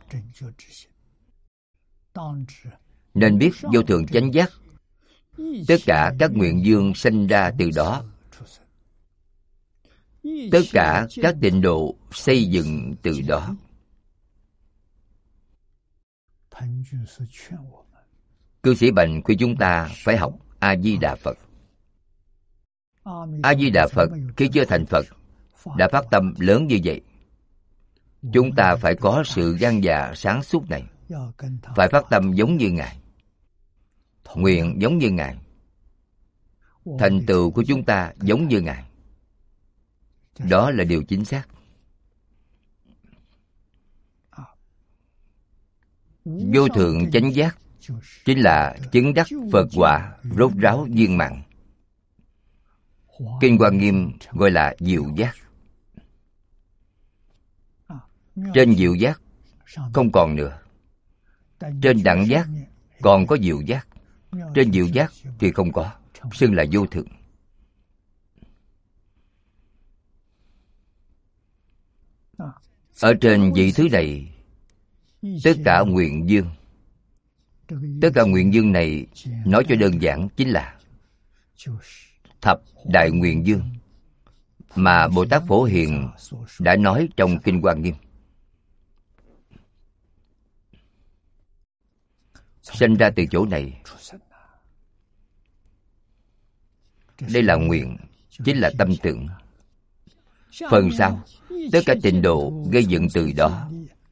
nên biết vô thượng chánh giác, tất cả các nguyện dương sanh ra từ đó, tất cả các tịnh độ xây dựng từ đó. Cư sĩ Bành khuyên chúng ta phải học A Di Đà Phật. A Di Đà Phật khi chưa thành Phật đã phát tâm lớn như vậy. Chúng ta phải có sự gan dạ sáng suốt này, phải phát tâm giống như Ngài, nguyện giống như Ngài, thành tựu của chúng ta giống như Ngài. Đó là điều chính xác. Vô thượng chánh giác chính là chứng đắc Phật quả rốt ráo viên mãn. Kinh Hoa Nghiêm gọi là diệu giác. Trên diệu giác không còn nữa. Trên đẳng giác còn có diệu giác. Trên diệu giác thì không có, xưng là vô thượng. Ở trên vị thứ này, tất cả nguyện dương. Tất cả nguyện dương này, nói cho đơn giản chính là thập đại nguyện dương mà Bồ Tát Phổ Hiền đã nói trong Kinh Hoa Nghiêm. Sinh ra từ chỗ này. Đây là nguyện, chính là tâm tưởng. Phần sau, tất cả tịnh độ gây dựng từ đó.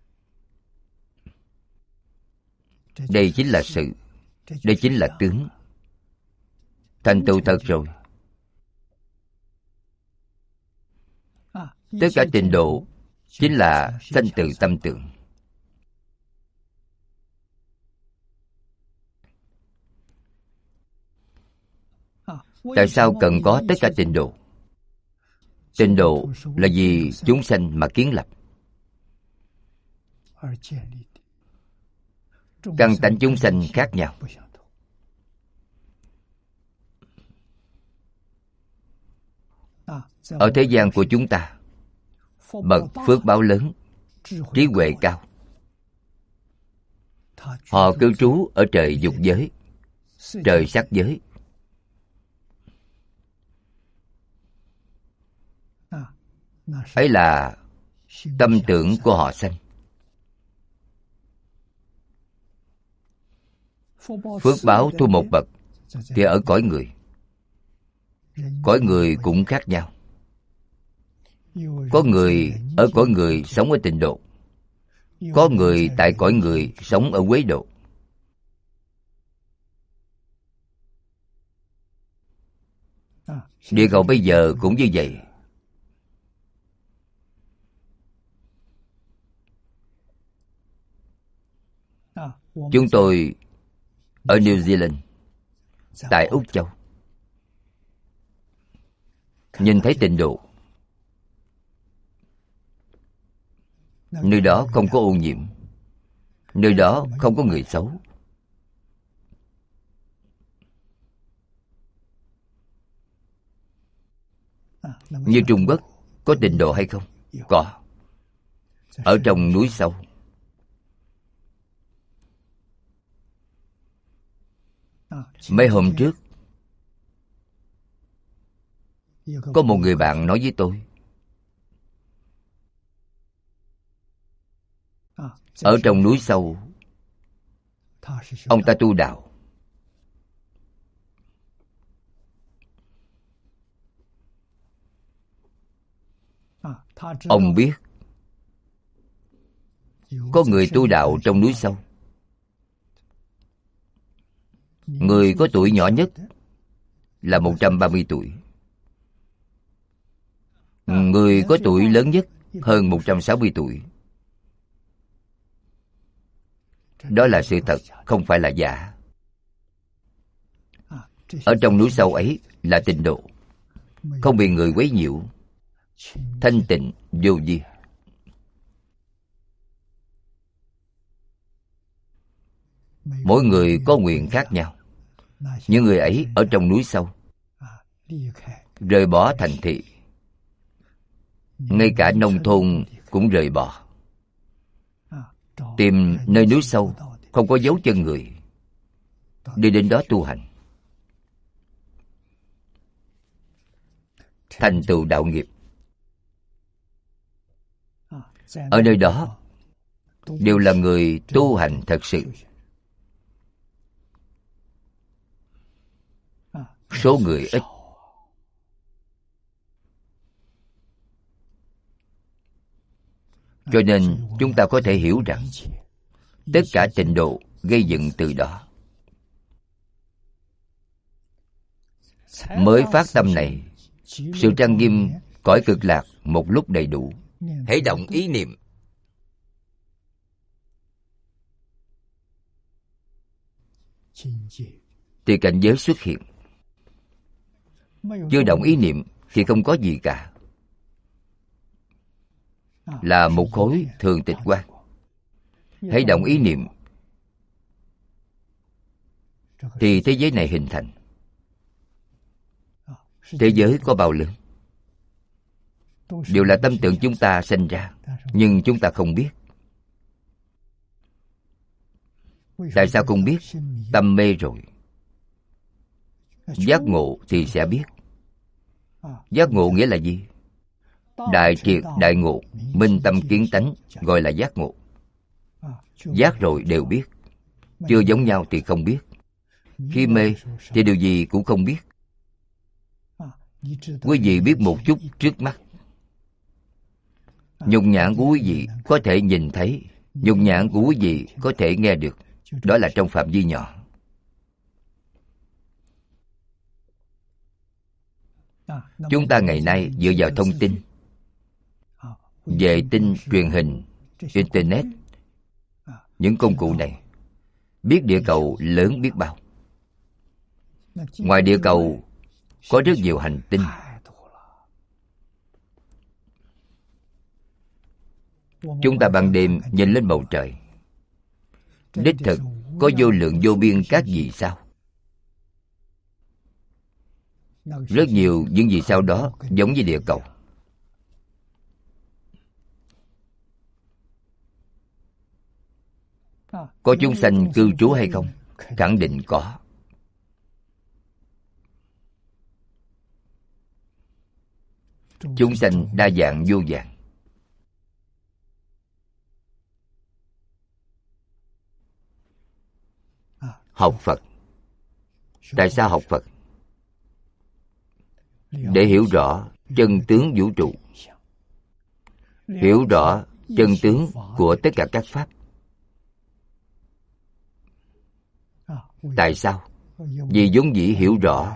Đây chính là sự, đây chính là tướng. Thành tựu thật rồi. Tất cả tịnh độ chính là sanh từ tâm tưởng. Tại sao cần có tất cả tịnh độ? Tịnh độ là vì chúng sanh mà kiến lập. Căn tánh chúng sanh khác nhau. Ở thế gian của chúng ta, bậc phước báo lớn, trí huệ cao. Họ cư trú ở trời dục giới, trời sắc giới. Ấy là tâm tưởng của họ sanh. Phước báo thu một bậc thì ở cõi người. Cõi người cũng khác nhau. Có người ở cõi người sống ở tịnh độ. Có người tại cõi người sống ở quế độ. Địa cầu bây giờ cũng như vậy. Chúng tôi ở New Zealand, tại Úc Châu, nhìn thấy tịnh độ. Nơi đó không có ô nhiễm. Nơi đó không có người xấu. Như Trung Quốc, có tịnh độ hay không? Có. Ở trong núi sâu. Mấy hôm trước, có một người bạn nói với tôi, ở trong núi sâu, ông ta tu đạo. Ông biết có người tu đạo trong núi sâu. Người có tuổi nhỏ nhất là một trăm ba mươi tuổi. Người có tuổi lớn nhất hơn một trăm sáu mươi tuổi. Đó là sự thật, không phải là giả. Ở trong núi sâu ấy là tịnh độ, không bị người quấy nhiễu, thanh tịnh vô vi. Mỗi người có nguyện khác nhau. Những người ấy ở trong núi sâu, rời bỏ thành thị, ngay cả nông thôn cũng rời bỏ, tìm nơi núi sâu không có dấu chân người, đi đến đó tu hành, thành tựu đạo nghiệp. Ở nơi đó đều là người tu hành thật sự. Số người ít. Cho nên chúng ta có thể hiểu rằng tất cả tịnh độ gây dựng từ đó. Mới phát tâm này, sự trang nghiêm cõi cực lạc một lúc đầy đủ. Hãy động ý niệm, thì cảnh giới xuất hiện. Chưa động ý niệm thì không có gì cả, là một khối thường tịch quang. Hãy động ý niệm thì thế giới này hình thành. Thế giới có bao lớn? Đều là tâm tưởng chúng ta sinh ra, nhưng chúng ta không biết. Tại sao không biết? Tâm mê rồi. Giác ngộ thì sẽ biết. Giác ngộ nghĩa là gì? Đại triệt đại ngộ, minh tâm kiến tánh, gọi là giác ngộ. Giác rồi đều biết. Chưa giống nhau thì không biết. Khi mê thì điều gì cũng không biết. Quý vị biết một chút trước mắt. Nhục nhãn của quý vị có thể nhìn thấy, nhục nhãn của quý vị có thể nghe được. Đó là trong phạm vi nhỏ. Chúng ta ngày nay dựa vào thông tin, vệ tinh, truyền hình, internet, những công cụ này, biết địa cầu lớn biết bao. Ngoài địa cầu có rất nhiều hành tinh. Chúng ta ban đêm nhìn lên bầu trời, đích thực có vô lượng vô biên các vì sao. Rất nhiều những vì sao đó giống như địa cầu. Có chúng sanh cư trú hay không? Khẳng định có. Chúng sanh đa dạng vô vàn. Học Phật. Tại sao học Phật? Để hiểu rõ chân tướng vũ trụ, hiểu rõ chân tướng của tất cả các pháp. Tại sao? Vì vốn dĩ hiểu rõ.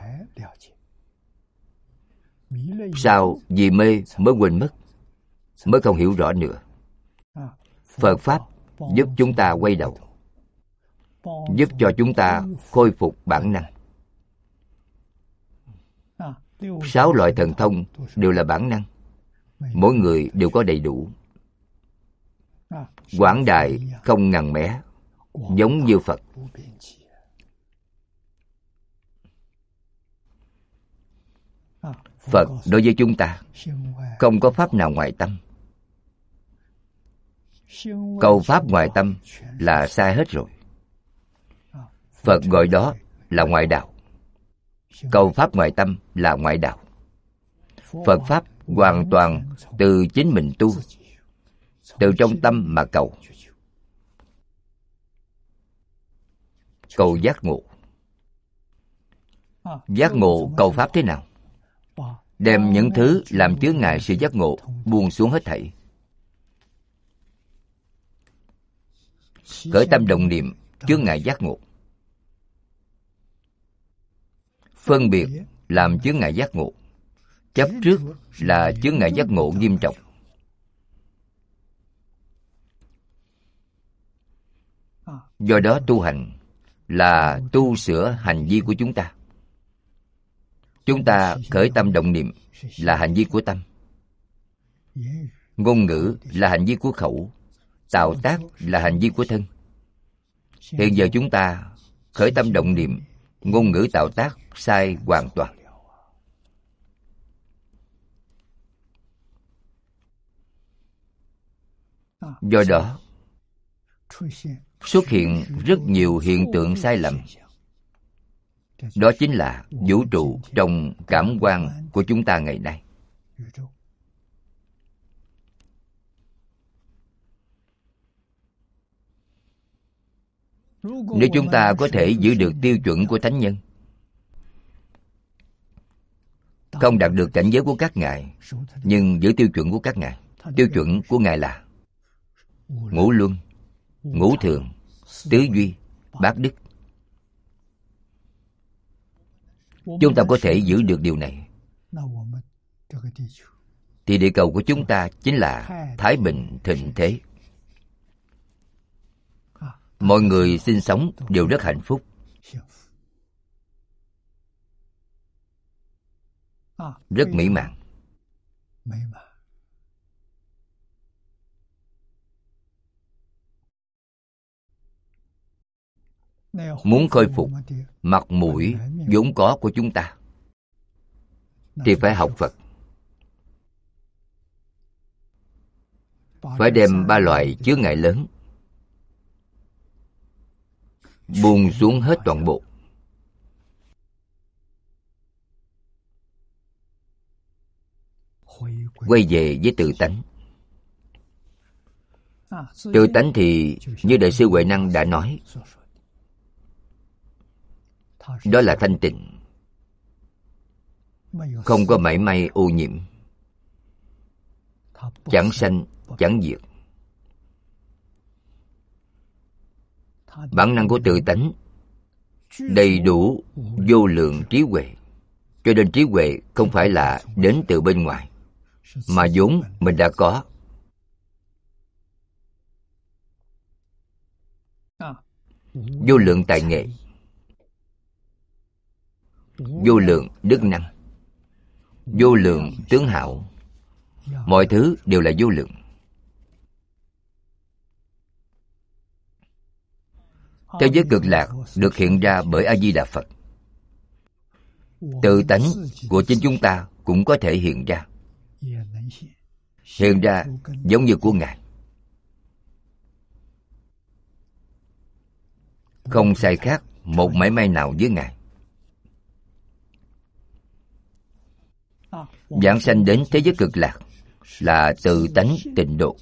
Sao? Vì mê mới quên mất, mới không hiểu rõ nữa. Phật Pháp giúp chúng ta quay đầu, giúp cho chúng ta khôi phục bản năng. Sáu loại thần thông đều là bản năng. Mỗi người đều có đầy đủ. Quảng đại không ngần mé, giống như Phật. Phật đối với chúng ta không có pháp nào ngoài tâm. Câu pháp ngoài tâm là sai hết rồi. Phật gọi đó là ngoại đạo. Câu pháp ngoài tâm là ngoại đạo. Phật Pháp hoàn toàn từ chính mình tu, từ trong tâm mà cầu. Cầu giác ngộ. Giác ngộ cầu Pháp thế nào? Đem những thứ làm chướng ngại sự giác ngộ buông xuống hết thảy. Khởi tâm động niệm chướng ngại giác ngộ. Phân biệt làm chướng ngại giác ngộ. Chấp trước là chướng ngại giác ngộ nghiêm trọng. Do đó tu hành là tu sửa hành vi của chúng ta. Chúng ta khởi tâm động niệm là hành vi của tâm. Ngôn ngữ là hành vi của khẩu. Tạo tác là hành vi của thân. Hiện giờ chúng ta khởi tâm động niệm, ngôn ngữ tạo tác sai hoàn toàn. Do đó xuất hiện rất nhiều hiện tượng sai lầm. Đó chính là vũ trụ trong cảm quan của chúng ta ngày nay. Nếu chúng ta có thể giữ được tiêu chuẩn của thánh nhân, không đạt được cảnh giới của các ngài, nhưng giữ tiêu chuẩn của các ngài. Tiêu chuẩn của ngài là ngũ luân, ngũ thường, tứ duy, bát đức. Chúng ta có thể giữ được điều này, thì địa cầu của chúng ta chính là thái bình thịnh thế. Mọi người sinh sống đều rất hạnh phúc, rất mỹ mãn. Muốn khôi phục mặt mũi vốn có của chúng ta thì phải học Phật. Phải đem ba loại chướng ngại lớn buông xuống hết toàn bộ. Quay về với tự tánh. Tự tánh thì như Đại sư Huệ Năng đã nói, đó là thanh tịnh, không có mảy may ô nhiễm, chẳng sanh chẳng diệt. Bản năng của tự tánh đầy đủ vô lượng trí huệ, cho nên trí huệ không phải là đến từ bên ngoài, mà vốn mình đã có. Vô lượng tài nghệ, vô lượng đức năng, vô lượng tướng hảo, mọi thứ đều là vô lượng. Thế giới cực lạc được hiện ra bởi A Di Đà Phật. Tự tánh của chính chúng ta cũng có thể hiện ra. Hiện ra giống như của Ngài, không sai khác một mảy may nào với Ngài. Giảng sanh đến thế giới cực lạc là tự tánh tịnh độ,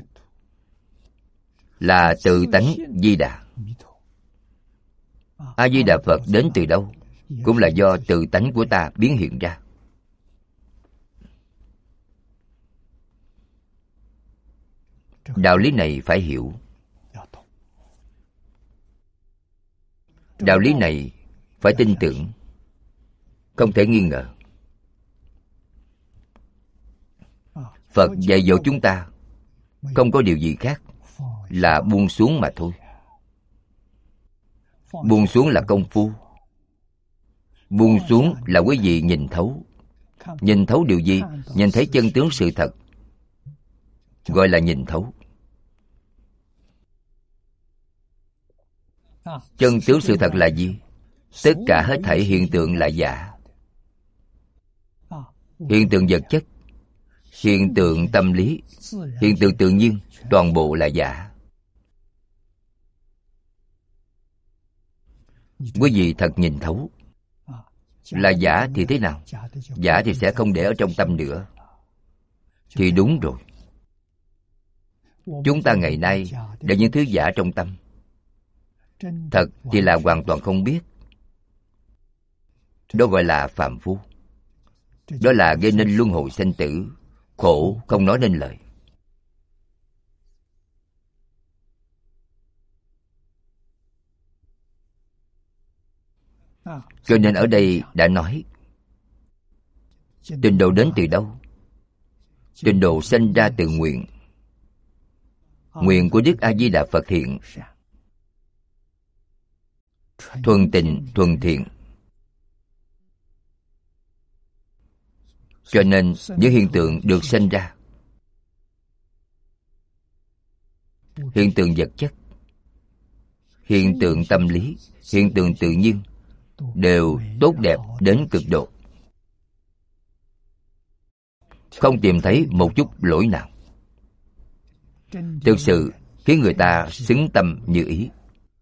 là tự tánh Di Đà. A Di Đà Phật đến từ đâu? Cũng là do tự tánh của ta biến hiện ra. Đạo lý này phải hiểu. Đạo lý này phải tin tưởng, không thể nghi ngờ. Phật dạy dỗ chúng ta không có điều gì khác là buông xuống mà thôi. Buông xuống là công phu. Buông xuống là quý vị nhìn thấu. Nhìn thấu điều gì? Nhìn thấy chân tướng sự thật, gọi là nhìn thấu. Chân tướng sự thật là gì? Tất cả hết thảy hiện tượng là giả. Hiện tượng vật chất, hiện tượng tâm lý, hiện tượng tự nhiên, toàn bộ là giả. Quý vị thật nhìn thấu. Là giả thì thế nào? Giả thì sẽ không để ở trong tâm nữa. Thì đúng rồi. Chúng ta ngày nay để những thứ giả trong tâm. Thật thì là hoàn toàn không biết. Đó gọi là phàm phu. Đó là gây nên luân hồi sanh tử, khổ không nói nên lời. Cho nên ở đây đã nói, tịnh độ đến từ đâu? Tịnh độ sanh ra từ nguyện. Nguyện của Đức A Di Đà Phật hiện. Thuần tịnh, thuần thiện. Cho nên những hiện tượng được sanh ra, hiện tượng vật chất, hiện tượng tâm lý, hiện tượng tự nhiên, đều tốt đẹp đến cực độ. Không tìm thấy một chút lỗi nào. Thực sự khiến người ta xứng tâm như ý.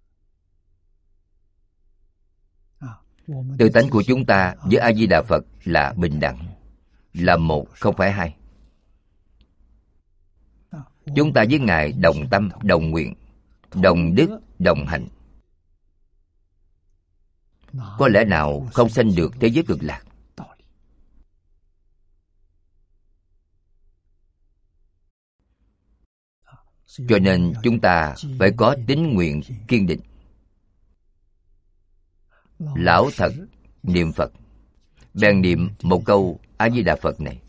Tự tánh của chúng ta với A Di Đà Phật là bình đẳng, là một không phải hai. Chúng ta với Ngài đồng tâm, đồng nguyện, đồng đức, đồng hạnh. Có lẽ nào không sanh được thế giới cực lạc? Cho nên chúng ta phải có tín nguyện kiên định. Lão thật niệm Phật, bèn niệm một câu A Di Đà Phật này.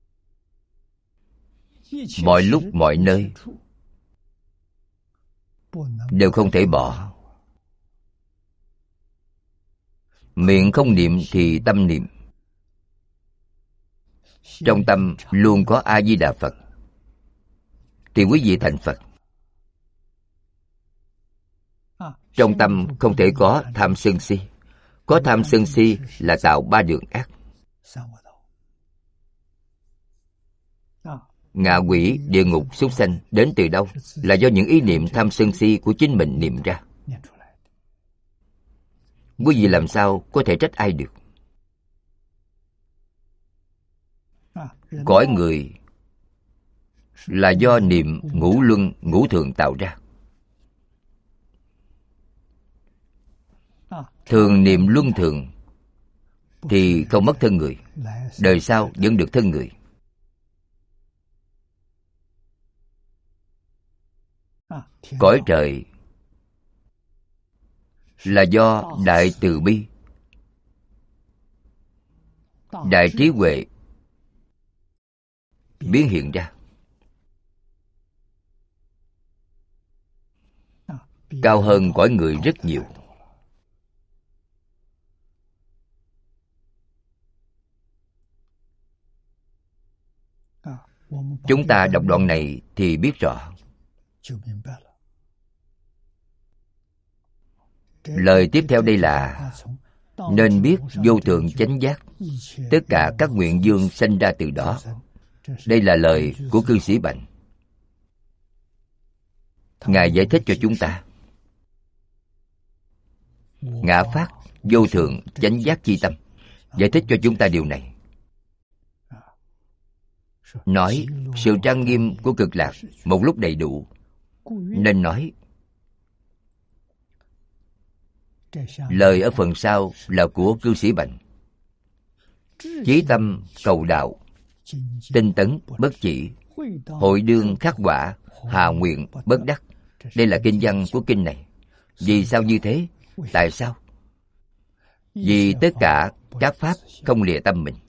Mọi lúc mọi nơi, đều không thể bỏ. Miệng không niệm thì tâm niệm. Trong tâm luôn có A Di Đà Phật, thì quý vị thành Phật. Trong tâm không thể có tham sân si. Có tham sân si là tạo ba đường ác. Ngạ quỷ, địa ngục, súc sanh đến từ đâu? Là do những ý niệm tham sân si của chính mình niệm ra. Quý vị làm sao có thể trách ai được? Cõi người là do niệm ngũ luân ngũ thường tạo ra. Thường niệm luân thường thì không mất thân người, đời sau vẫn được thân người. Cõi trời là do đại từ bi, đại trí huệ biến hiện ra. Cao hơn cõi người rất nhiều. Chúng ta đọc đoạn này thì biết rõ. Lời tiếp theo đây là: nên biết vô thượng chánh giác, tất cả các nguyện dương sanh ra từ đó. Đây là lời của cư sĩ Bành. Ngài giải thích cho chúng ta. Ngã phát vô thượng chánh giác chi tâm, giải thích cho chúng ta điều này. Nói sự trang nghiêm của cực lạc một lúc đầy đủ, nên nói lời ở phần sau là của cư sĩ Bành. Chí tâm cầu đạo, tinh tấn bất chỉ, hội đương khắc quả, hà nguyện bất đắc. Đây là kinh văn của kinh này. Vì sao như thế? Tại sao? Vì tất cả các pháp không lìa tâm mình.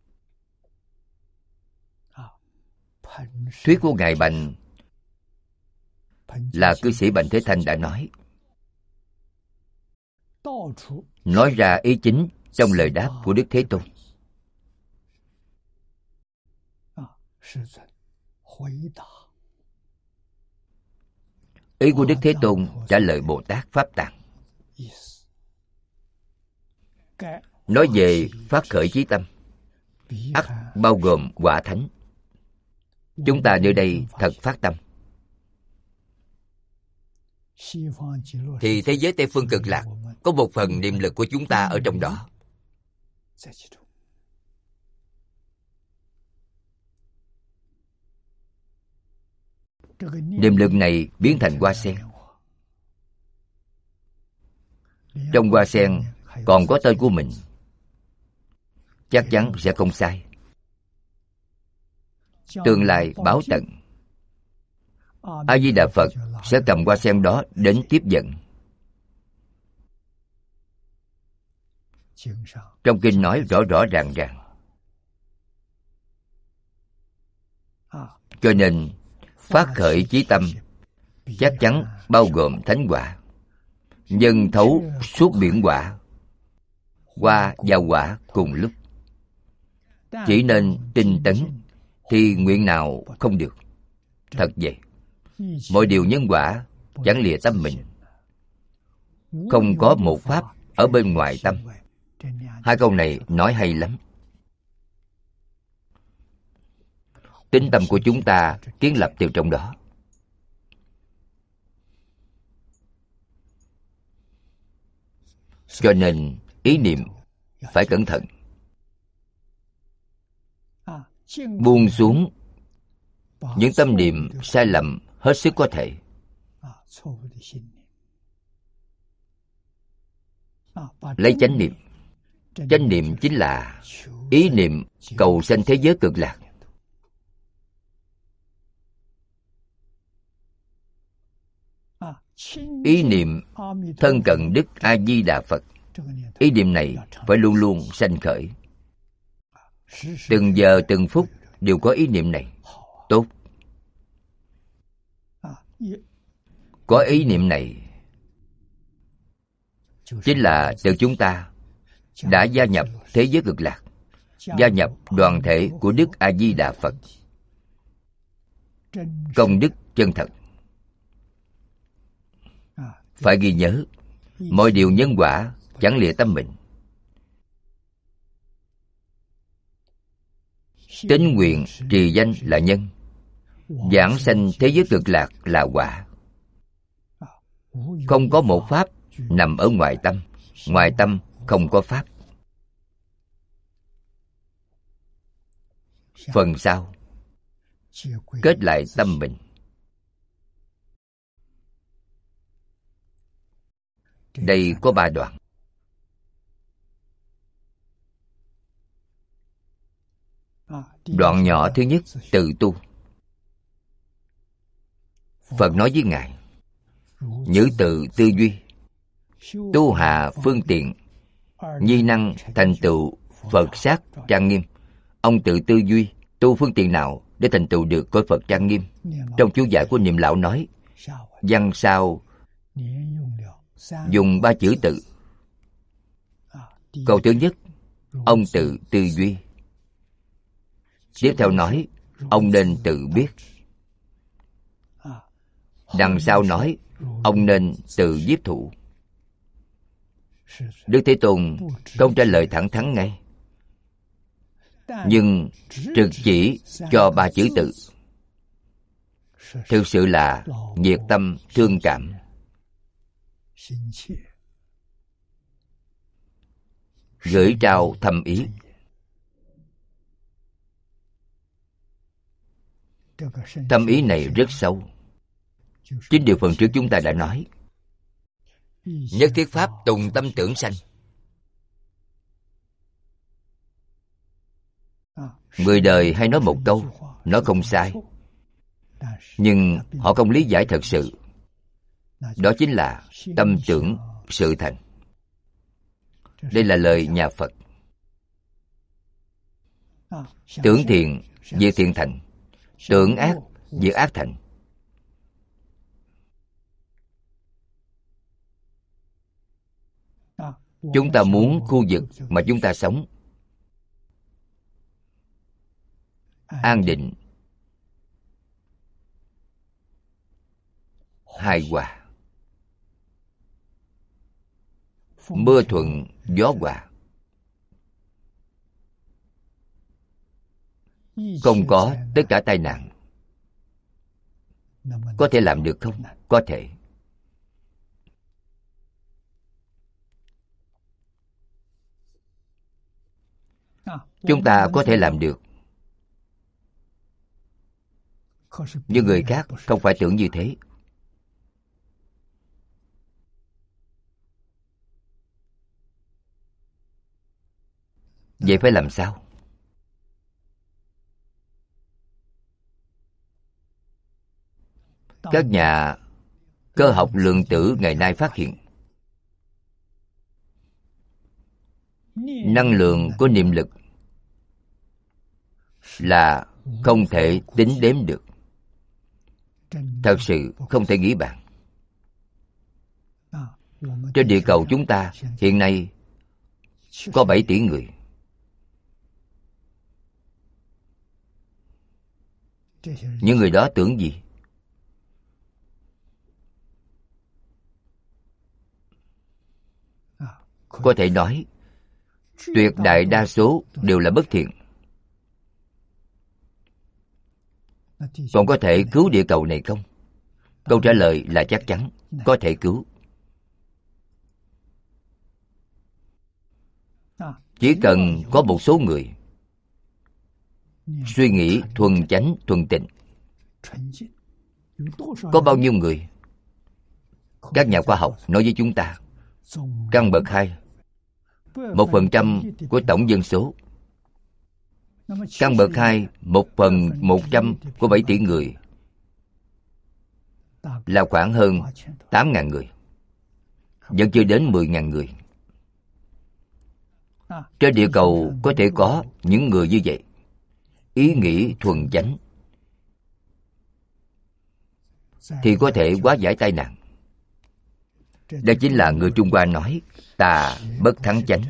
Thuyết của Ngài Bành là cư sĩ Bành Thế Thanh đã nói. Nói ra ý chính trong lời đáp của Đức Thế Tôn. Ý của Đức Thế Tôn trả lời Bồ Tát Pháp Tạng. Nói về phát khởi chí tâm, ắt bao gồm quả thánh. Chúng ta nơi đây thật phát tâm, thì thế giới Tây Phương Cực Lạc có một phần niệm lực của chúng ta ở trong đó. Niệm lực này biến thành hoa sen. Trong hoa sen còn có tên của mình, chắc chắn sẽ không sai. Tương lai báo tận, A Di Đà Phật sẽ cầm hoa sen đó đến tiếp dẫn. Trong kinh nói rõ rõ ràng ràng. Cho nên phát khởi chí tâm chắc chắn bao gồm thánh quả, nhân thấu suốt biển quả, hoa và quả cùng lúc. Chỉ nên tinh tấn thì nguyện nào không được. Thật vậy, mọi điều nhân quả chẳng lìa tâm mình. Không có một pháp ở bên ngoài tâm. Hai câu này nói hay lắm. Tín tâm của chúng ta kiến lập từ trong đó. Cho nên ý niệm phải cẩn thận. Buông xuống những tâm niệm sai lầm hết sức có thể. Lấy chánh niệm. Chánh niệm chính là ý niệm cầu sanh thế giới cực lạc. Ý niệm thân cận Đức A Di Đà Phật. Ý niệm này phải luôn luôn sanh khởi. Từng giờ từng phút đều có ý niệm này. Tốt. Có ý niệm này chính là từ chúng ta đã gia nhập thế giới cực lạc, gia nhập đoàn thể của Đức A Di Đà Phật. Công đức chân thật. Phải ghi nhớ, mọi điều nhân quả chẳng lìa tâm mình. Tín nguyện trì danh là nhân, giảng sanh thế giới cực lạc là quả. Không có một pháp nằm ở ngoài tâm, ngoài tâm không có pháp. Phần sau kết lại tâm mình. Đây có ba đoạn. Đoạn nhỏ thứ nhất, tự tu. Phật nói với Ngài: nhữ tự tư duy, tu hạ phương tiện, nhi năng thành tựu Phật sát trang nghiêm. Ông tự tư duy, tu phương tiện nào để thành tựu được cõi Phật trang nghiêm? Trong chú giải của Niệm Lão nói, văn sau dùng ba chữ tự. Câu thứ nhất, ông tự tư duy. Tiếp theo nói, ông nên tự biết. Đằng sau nói, ông nên tự nhiếp thụ. Đức Thế Tôn không trả lời thẳng thắn ngay, nhưng trực chỉ cho ba chữ tự. Thực sự là nhiệt tâm thương cảm. Gửi trao thâm ý. Thâm ý này rất sâu. Chính điều phần trước chúng ta đã nói. Nhất thiết pháp tùng tâm tưởng sanh. Người đời hay nói một câu, nói không sai, nhưng họ không lý giải thật sự. Đó chính là tâm tưởng sự thành. Đây là lời nhà Phật. Tưởng thiện, việc thiện thành. Tưởng ác, việc ác thành. Chúng ta muốn khu vực mà chúng ta sống an định, hài hòa, mưa thuận gió hòa, không có tất cả tai nạn. Có thể làm được không? Có thể. Chúng ta có thể làm được, nhưng người khác không phải tưởng như thế. Vậy phải làm sao? Các nhà cơ học lượng tử ngày nay phát hiện năng lượng của niệm lực là không thể tính đếm được. Thật sự không thể nghĩ bàn. Trên địa cầu chúng ta hiện nay có bảy tỷ người. Những người đó tưởng gì? Có thể nói tuyệt đại đa số đều là bất thiện. Còn có thể cứu địa cầu này không? Câu trả lời là chắc chắn có thể cứu. Chỉ cần có một số người suy nghĩ thuần chánh thuần tịnh. Có bao nhiêu người? Các nhà khoa học nói với chúng ta, căn bậc hai, một phần trăm của tổng dân số. Căn bậc hai, một phần một trăm của bảy tỷ người, là khoảng hơn tám ngàn người. Vẫn chưa đến mười ngàn người. Trên địa cầu có thể có những người như vậy, ý nghĩ thuần chánh, thì có thể hóa giải tai nạn. Đó chính là người Trung Hoa nói tà bất thắng chánh.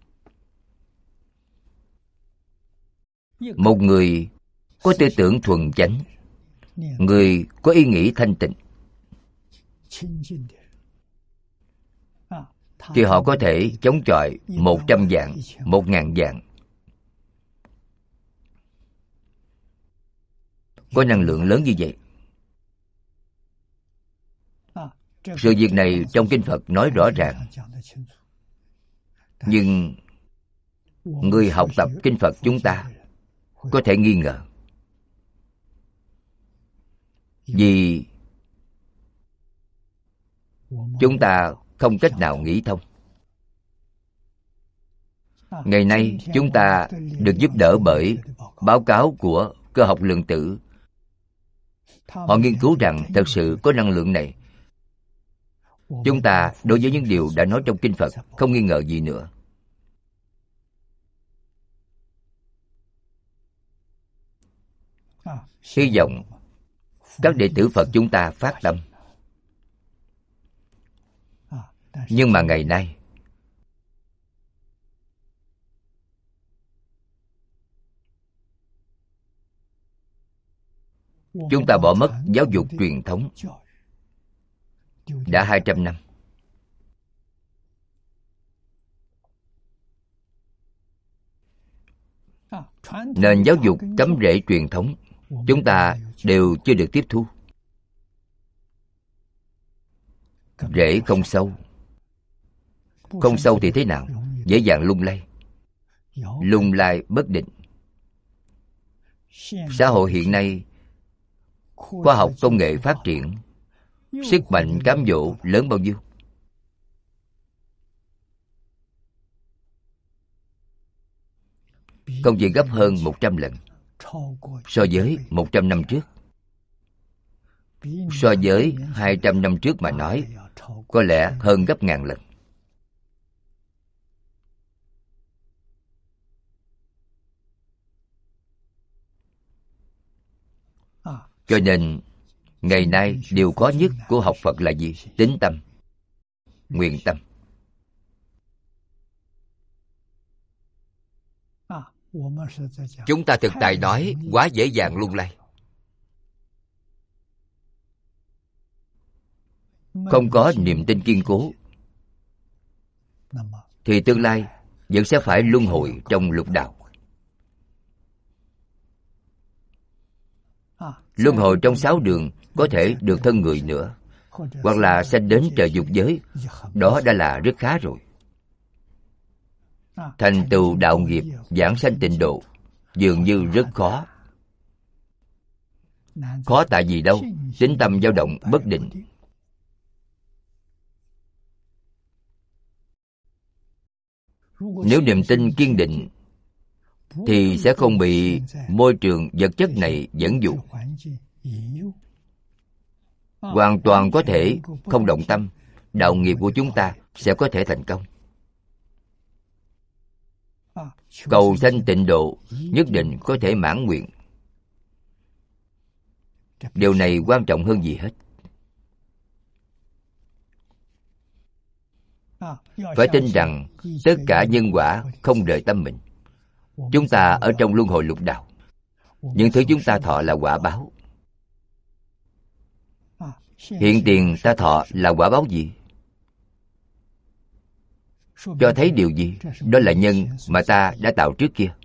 Một người có tư tưởng thuần chánh, người có ý nghĩ thanh tịnh, thì họ có thể chống chọi một trăm vạn, một ngàn vạn. Có năng lượng lớn như vậy. Sự việc này trong Kinh Phật nói rõ ràng. Nhưng người học tập Kinh Phật chúng ta có thể nghi ngờ. Vì chúng ta không cách nào nghĩ thông. Ngày nay chúng ta được giúp đỡ bởi báo cáo của cơ học lượng tử. Họ nghiên cứu rằng thật sự có năng lượng này. Chúng ta đối với những điều đã nói trong Kinh Phật không nghi ngờ gì nữa. Hy vọng các đệ tử Phật chúng ta phát tâm. Nhưng mà ngày nay chúng ta bỏ mất giáo dục truyền thống đã hai trăm năm. Nền giáo dục cắm rễ truyền thống chúng ta đều chưa được tiếp thu. Rễ không sâu. Không sâu thì thế nào? Dễ dàng lung lay. Lung lay bất định. Xã hội hiện nay khoa học công nghệ phát triển, sức mạnh cám dỗ lớn bao nhiêu? Không chỉ gấp hơn một trăm lần so với một trăm năm trước. So với hai trăm năm trước mà nói, có lẽ hơn gấp ngàn lần. Cho nên ngày nay điều khó nhất của học Phật là gì? Tín tâm, nguyện tâm. Chúng ta thực tại nói quá dễ dàng lung lay. Không có niềm tin kiên cố thì tương lai vẫn sẽ phải luân hồi trong lục đạo. Luân hồi trong sáu đường có thể được thân người nữa, hoặc là sanh đến trời dục giới. Đó đã là rất khá rồi. Thành tựu đạo nghiệp giảng sanh tịnh độ dường như rất khó. Khó tại vì đâu? Tín tâm dao động bất định. Nếu niềm tin kiên định thì sẽ không bị môi trường vật chất này dẫn dụ. Hoàn toàn có thể không động tâm, đạo nghiệp của chúng ta sẽ có thể thành công. Cầu sanh tịnh độ nhất định có thể mãn nguyện. Điều này quan trọng hơn gì hết. Phải tin rằng tất cả nhân quả không rời tâm mình. Chúng ta ở trong luân hồi lục đạo, những thứ chúng ta thọ là quả báo. Hiện tiền ta thọ là quả báo gì? Cho thấy điều gì? Đó là nhân mà ta đã tạo trước kia.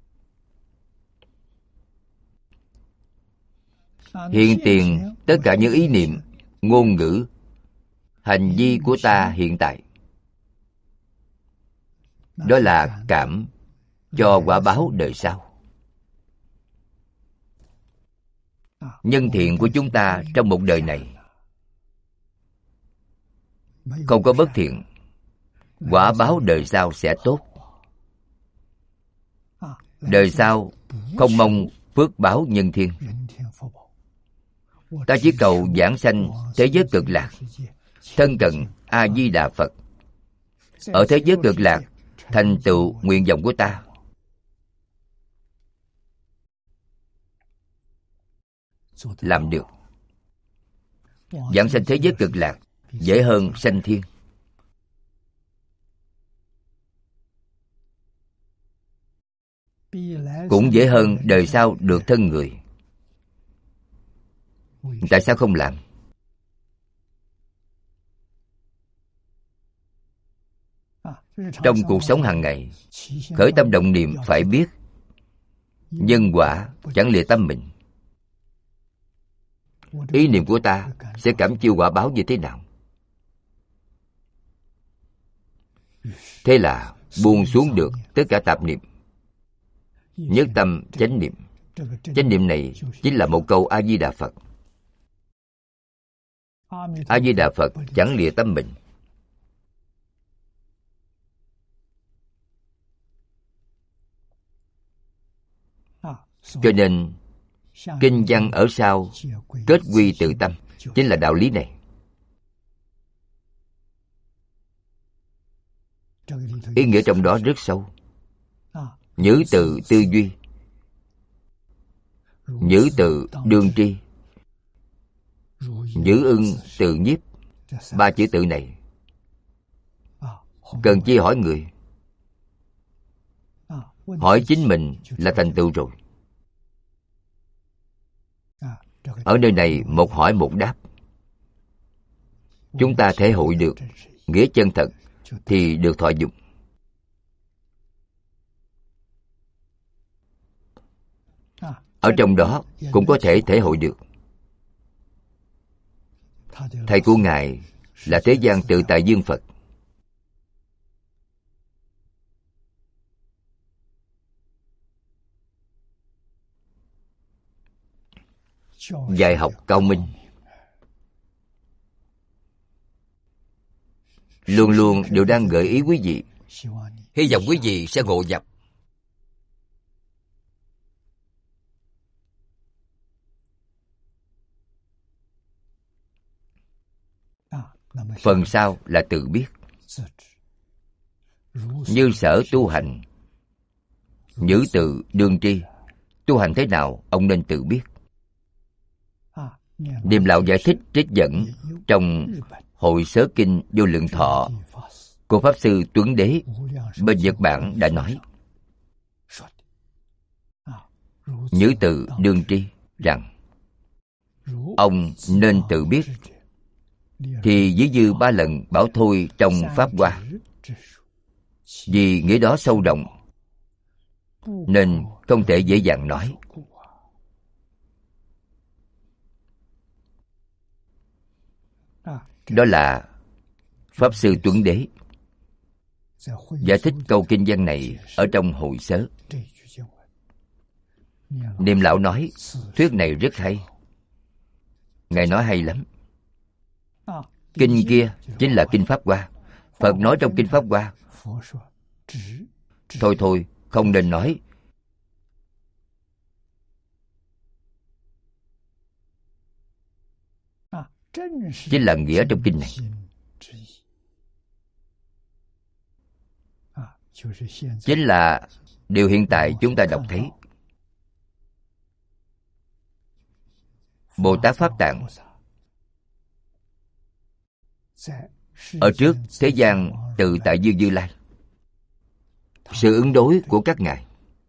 Hiện tiền tất cả những ý niệm, ngôn ngữ, hành vi của ta hiện tại, đó là cảm cho quả báo đời sau. Nhân thiện của chúng ta trong một đời này không có bất thiện, quả báo đời sau sẽ tốt. Đời sau không mong phước báo nhân thiên. Ta chỉ cầu giảng sanh thế giới cực lạc, thân cận A Di Đà Phật. Ở thế giới cực lạc thành tựu nguyện vọng của ta. Làm được. Giảng sanh thế giới cực lạc dễ hơn sanh thiên. Cũng dễ hơn đời sau được thân người. Tại sao không làm? Trong cuộc sống hàng ngày, khởi tâm động niệm phải biết nhân quả chẳng lìa tâm mình. Ý niệm của ta sẽ cảm chiêu quả báo như thế nào? Thế là buông xuống được tất cả tạp niệm, nhất tâm chánh niệm. Chánh niệm này chính là một câu A Di Đà Phật. A Di Đà Phật chẳng lìa tâm mình. Cho nên kinh văn ở sau kết quy tự tâm chính là đạo lý này. Ý nghĩa trong đó rất sâu. Nhữ từ tư duy, nhữ từ đương tri, nhữ ưng từ nhiếp. Ba chữ tự này cần chi hỏi người? Hỏi chính mình là thành tựu rồi. Ở nơi này một hỏi một đáp, chúng ta thể hội được nghĩa chân thật thì được thọ dụng. Ở trong đó cũng có thể thể hội được. Thầy của Ngài là Thế gian Tự Tại Dương Phật. Dạy học cao minh, luôn luôn đều đang gợi ý quý vị. Hy vọng quý vị sẽ ngộ nhập. Phần sau là tự biết. Như sở tu hành, nhữ tự đương tri. Tu hành thế nào, ông nên tự biết. Niệm Lão giải thích trích dẫn trong Hội Sớ Kinh Vô Lượng Thọ của Pháp Sư Tuấn Đế bên Nhật Bản đã nói, nhữ tự đương tri rằng ông nên tự biết, thì dĩ dư ba lần bảo thôi trong Pháp Hoa. Vì nghĩa đó sâu rộng nên không thể dễ dàng nói. Đó là Pháp Sư Tuấn Đế giải thích câu kinh văn này ở trong Hội Sớ. Niệm Lão nói thuyết này rất hay. Ngài nói hay lắm. Kinh kia chính là Kinh Pháp Hoa. Phật nói trong Kinh Pháp Hoa, thôi thôi, không nên nói. Chính là nghĩa trong kinh này. Chính là điều hiện tại chúng ta đọc thấy. Bồ Tát Pháp Tạng ở trước thế gian Tự Tại Dương Như Lai, sự ứng đối của các ngài.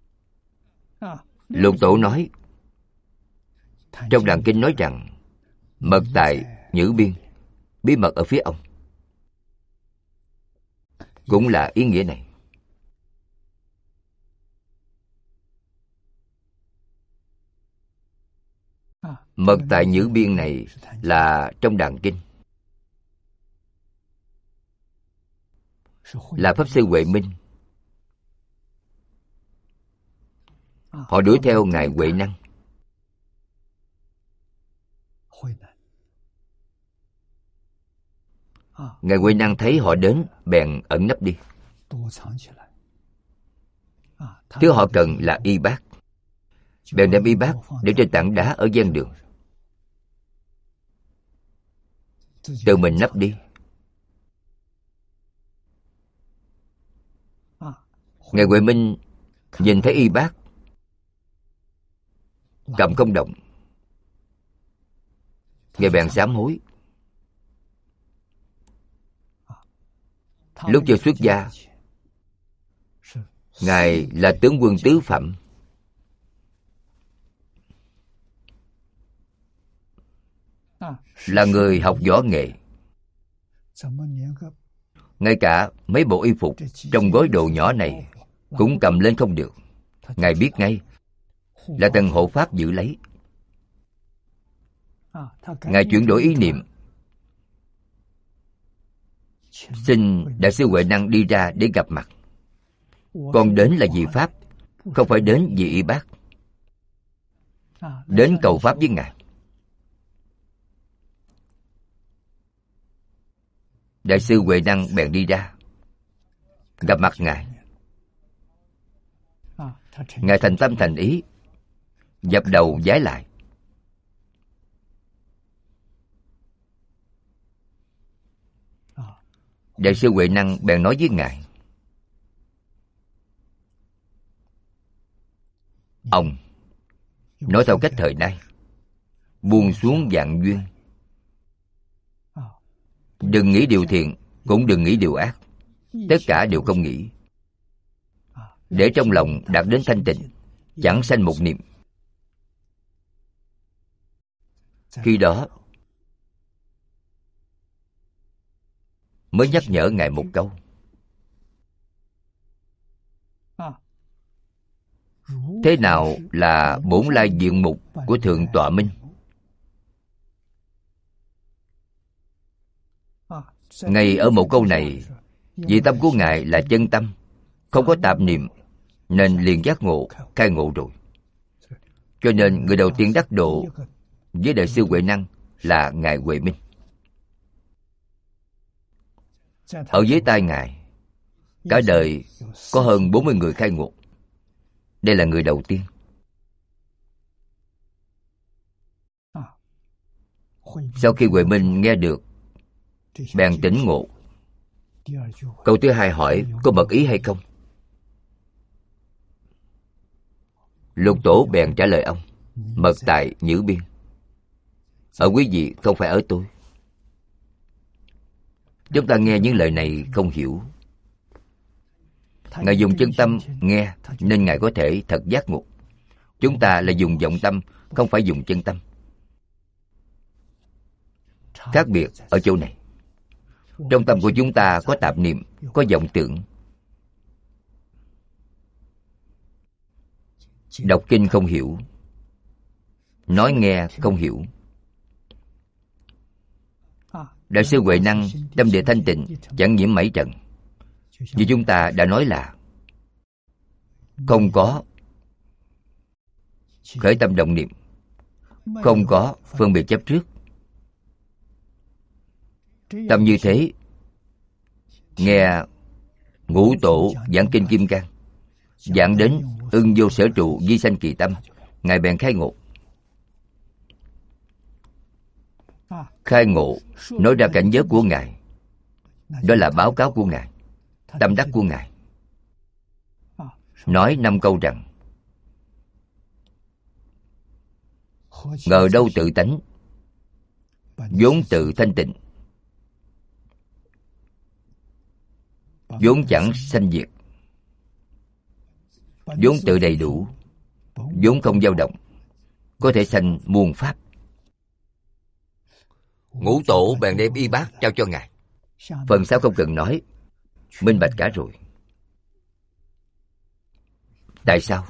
Lục Tổ nói trong Đàn Kinh nói rằng mật tại nhữ biên, bí mật ở phía ông. Cũng là ý nghĩa này. Mật tại nhữ biên này là trong Đàn Kinh, là Pháp Sư Huệ Minh. Họ đuổi theo ngài Huệ Năng. Ngài Huệ Năng thấy họ đến bèn ẩn nấp đi. Thứ họ cần là y bác, bèn đem y bác để trên tảng đá ở ven đường, tự mình nấp đi. Ngài Huệ Minh nhìn thấy y bác cầm không động, ngài bèn sám hối. Lúc chưa xuất gia, Ngài là tướng quân tứ phẩm. Là người học võ nghệ. Ngay cả mấy bộ y phục trong gói đồ nhỏ này cũng cầm lên không được. Ngài biết ngay là thần hộ pháp giữ lấy. Ngài chuyển đổi ý niệm, xin Đại sư Huệ Năng đi ra để gặp mặt. Con đến là vì Pháp, không phải đến vì y bác. Đến cầu Pháp với Ngài. Đại sư Huệ Năng bèn đi ra gặp mặt Ngài. Ngài thành tâm thành ý, dập đầu vái lại. Đại sư Huệ Năng bèn nói với Ngài: ông nói theo cách thời nay, buông xuống vạn duyên. Đừng nghĩ điều thiện, cũng đừng nghĩ điều ác. Tất cả đều không nghĩ. Để trong lòng đạt đến thanh tịnh, chẳng sanh một niệm. Khi đó mới nhắc nhở Ngài một câu: thế nào là bổn lai diện mục của Thượng Tọa Minh? Ngay ở một câu này, vì tâm của Ngài là chân tâm, không có tạp niệm, nên liền giác ngộ, khai ngộ rồi. Cho nên người đầu tiên đắc độ với Đại sư Huệ Năng là Ngài Huệ Minh. Ở dưới tay Ngài, cả đời có hơn bốn mươi người khai ngộ. Đây là người đầu tiên. Sau khi Huệ Minh nghe được, bèn tỉnh ngộ. Câu thứ hai hỏi có mật ý hay không? Lục Tổ bèn trả lời ông: mật tại Nhữ Biên. Ở quý vị, không phải ở tôi. Chúng ta nghe những lời này không hiểu. Ngài dùng chân tâm nghe, nên Ngài có thể thật giác ngộ. Chúng ta là dùng vọng tâm, không phải dùng chân tâm. Khác biệt ở chỗ này. Trong tâm của chúng ta có tạp niệm, có vọng tưởng. Đọc kinh không hiểu, nói nghe không hiểu. Đại sư Huệ Năng tâm địa thanh tịnh, chẳng nhiễm mảy trần. Như chúng ta đã nói là không có khởi tâm động niệm, không có phân biệt chấp trước. Tâm như thế, nghe Ngũ Tổ giảng kinh Kim Cang, giảng đến ưng vô sở trụ di sanh kỳ tâm, Ngài bèn khai ngộ. Khai ngộ nói ra cảnh giới của Ngài, đó là báo cáo của Ngài, tâm đắc của Ngài. Nói năm câu rằng: ngờ đâu tự tánh, vốn tự thanh tịnh, vốn chẳng sanh diệt, vốn tự đầy đủ, vốn không dao động, có thể sanh muôn pháp. Ngũ Tổ bèn đem y bát trao cho Ngài. Phần sau không cần nói, minh bạch cả rồi. Tại sao?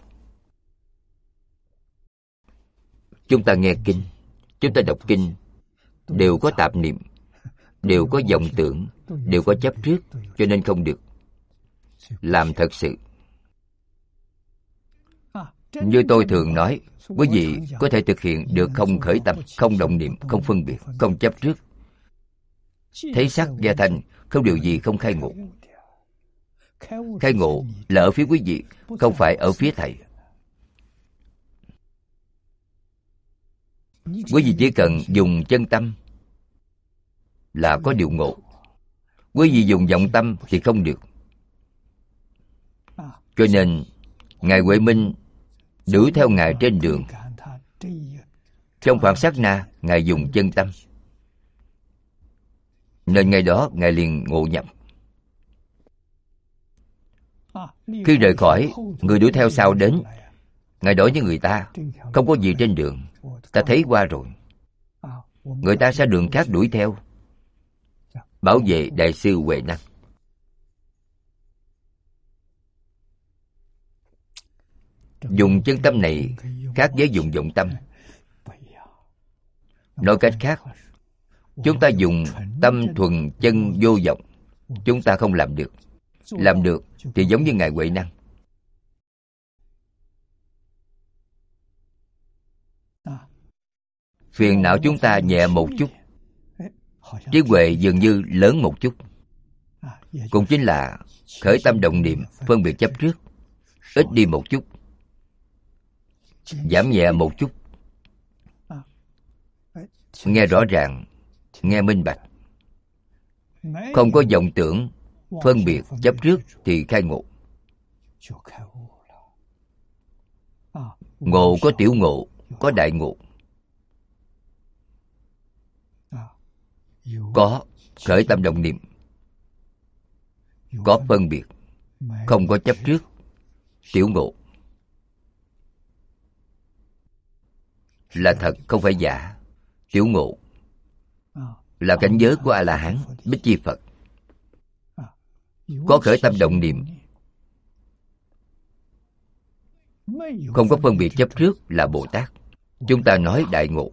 Chúng ta nghe kinh, chúng ta đọc kinh, đều có tạp niệm, đều có vọng tưởng, đều có chấp trước, cho nên không được. Làm thật sự. Như tôi thường nói, quý vị có thể thực hiện được không khởi tâm, không động niệm, không phân biệt, không chấp trước. Thấy sắc và thành, không điều gì không khai ngộ. Khai ngộ là ở phía quý vị, không phải ở phía thầy. Quý vị chỉ cần dùng chân tâm là có điều ngộ. Quý vị dùng vọng tâm thì không được. Cho nên Ngài Huệ Minh đuổi theo Ngài trên đường. Trong khoảng sát na, Ngài dùng chân tâm, nên ngày đó Ngài liền ngộ nhập. Khi rời khỏi, người đuổi theo sau đến. Ngài nói với người ta, không có gì trên đường, ta thấy qua rồi. Người ta sẽ đường khác đuổi theo, bảo vệ Đại sư Huệ Năng. Dùng chân tâm này khác với dùng vọng tâm. Nói cách khác, chúng ta dùng tâm thuần chân vô vọng, chúng ta không làm được. Làm được thì giống như Ngài Huệ Năng. Phiền não chúng ta nhẹ một chút, trí huệ dường như lớn một chút. Cũng chính là khởi tâm động niệm phân biệt chấp trước ít đi một chút, giảm nhẹ một chút. Nghe rõ ràng, nghe minh bạch. Không có vọng tưởng phân biệt chấp trước thì khai ngộ. Ngộ có tiểu ngộ, có đại ngộ. Có khởi tâm động niệm, có phân biệt, không có chấp trước, tiểu ngộ. Là thật không phải giả. Tiểu ngộ là cảnh giới của A-la-hán, Bích Chi Phật. Có khởi tâm động niệm, không có phân biệt chấp trước là Bồ Tát. Chúng ta nói đại ngộ.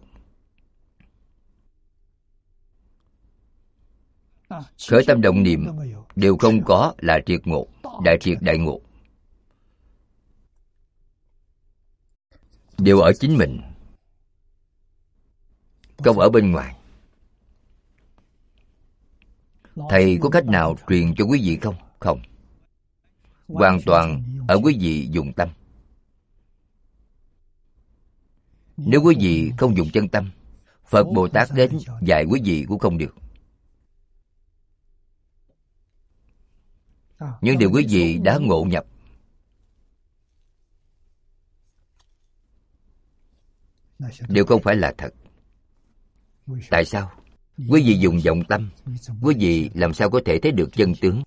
Khởi tâm động niệm đều không có là triệt ngộ, đại triệt đại ngộ. Đều ở chính mình, không ở bên ngoài. Thầy có cách nào truyền cho quý vị không? Không. Hoàn toàn ở quý vị dùng tâm. Nếu quý vị không dùng chân tâm, Phật Bồ Tát đến dạy quý vị cũng không được. Nhưng điều quý vị đã ngộ nhập, đều không phải là thật. Tại sao? Quý vị dùng vọng tâm, quý vị làm sao có thể thấy được chân tướng?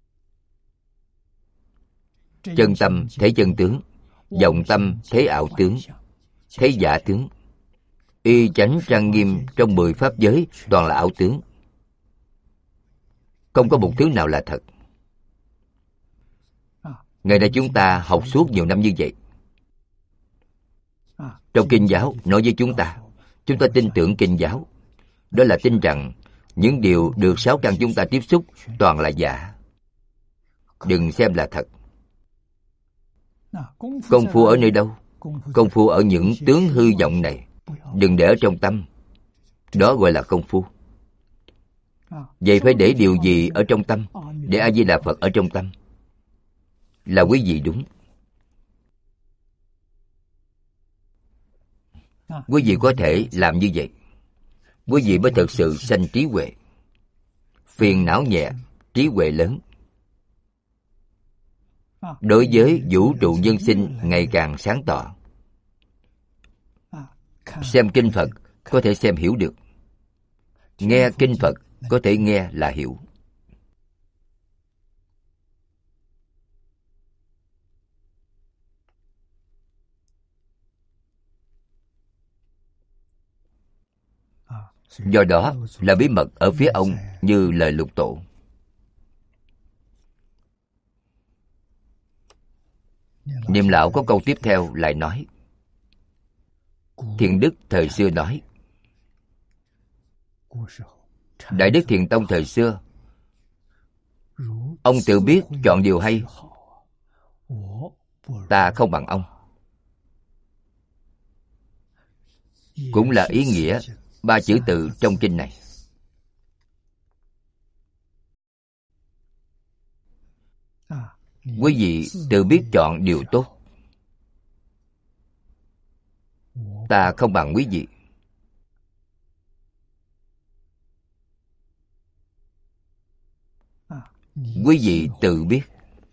Chân tâm thấy chân tướng, vọng tâm thấy ảo tướng, thấy giả tướng. Y chánh trang nghiêm trong mười pháp giới toàn là ảo tướng. Không có một thứ nào là thật. Ngày nay chúng ta học suốt nhiều năm như vậy. Trong kinh giáo nói với chúng ta, chúng ta tin tưởng kinh giáo. Đó là tin rằng những điều được sáu căn chúng ta tiếp xúc toàn là giả. Đừng xem là thật. Công phu ở nơi đâu? Công phu ở những tướng hư vọng này. Đừng để ở trong tâm. Đó gọi là công phu. Vậy phải để điều gì ở trong tâm? Để A Di Đà Phật ở trong tâm. Là quý vị đúng. Quý vị có thể làm như vậy, quý vị mới thực sự sanh trí huệ. Phiền não nhẹ, trí huệ lớn. Đối với vũ trụ nhân sinh ngày càng sáng tỏ. Xem kinh Phật có thể xem hiểu được. Nghe kinh Phật có thể nghe là hiểu. Do đó là bí mật ở phía ông như lời Lục Tổ. Niệm lão có câu tiếp theo lại nói, Thiện Đức thời xưa nói, Đại Đức Thiền Tông thời xưa, ông tự biết chọn điều hay, ta không bằng ông. Cũng là ý nghĩa ba chữ tự trong kinh này. Quý vị tự biết chọn điều tốt, ta không bằng quý vị. Quý vị tự biết.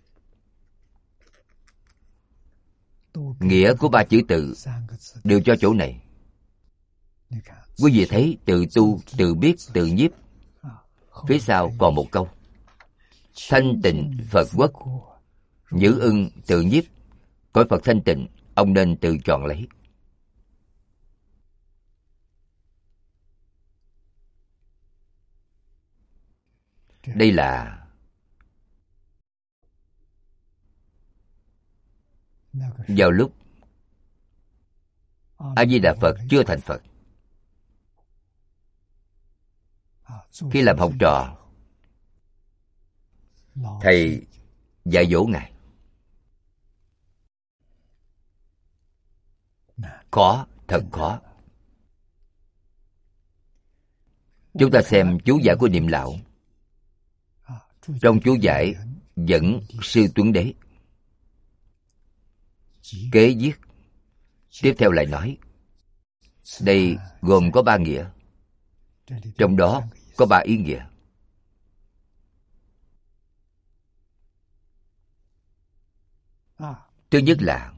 Nghĩa của ba chữ tự đều cho chỗ này. Quý vị thấy tự tu, tự biết, tự nhiếp. Phía sau còn một câu, thanh tịnh Phật quốc, Nhữ ưng tự nhiếp, cõi Phật thanh tịnh, ông nên tự chọn lấy. Đây là vào lúc A Di Đà Phật chưa thành Phật, khi làm học trò, thầy dạy dỗ ngài. Khó, thật khó. Chúng ta xem chú giải của Niệm Lão. Trong chú giải dẫn Sư Tuấn Đế kế viết. Tiếp theo lại nói, đây gồm có ba nghĩa, trong đó có ba ý nghĩa. Thứ nhất là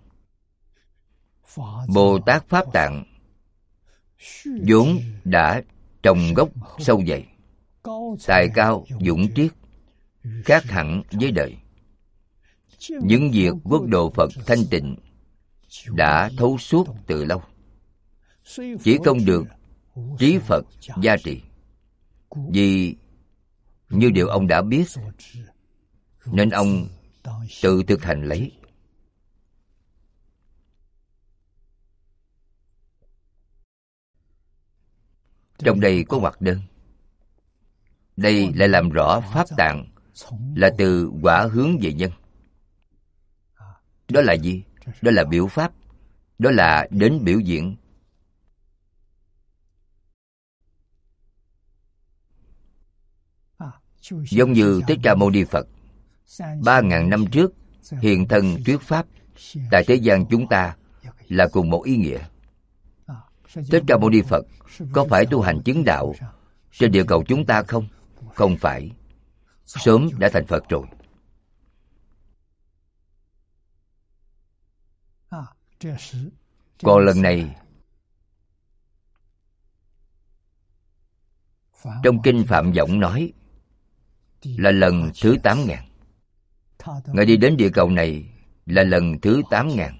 Bồ Tát Pháp Tạng vốn đã trồng gốc sâu dày, tài cao dũng triết, khác hẳn với đời. Những việc quốc độ Phật thanh tịnh đã thấu suốt từ lâu, chỉ không được trí Phật gia trì. Vì như điều ông đã biết, nên ông tự thực hành lấy. Trong đây có ngoặc đơn. Đây lại làm rõ Pháp Tạng là từ quả hướng về nhân. Đó là gì? Đó là biểu pháp. Đó là đến biểu diễn. Giống như Thích Ca Mâu Ni Phật ba ngàn năm trước hiện thân thuyết pháp tại thế gian chúng ta là cùng một ý nghĩa. Thích Ca Mâu Ni Phật có phải tu hành chứng đạo trên địa cầu chúng ta không? Không phải. Sớm đã thành Phật rồi. Còn lần này, trong kinh Phạm Võng nói là lần thứ tám ngàn. Ngài đi đến địa cầu này là lần thứ tám ngàn.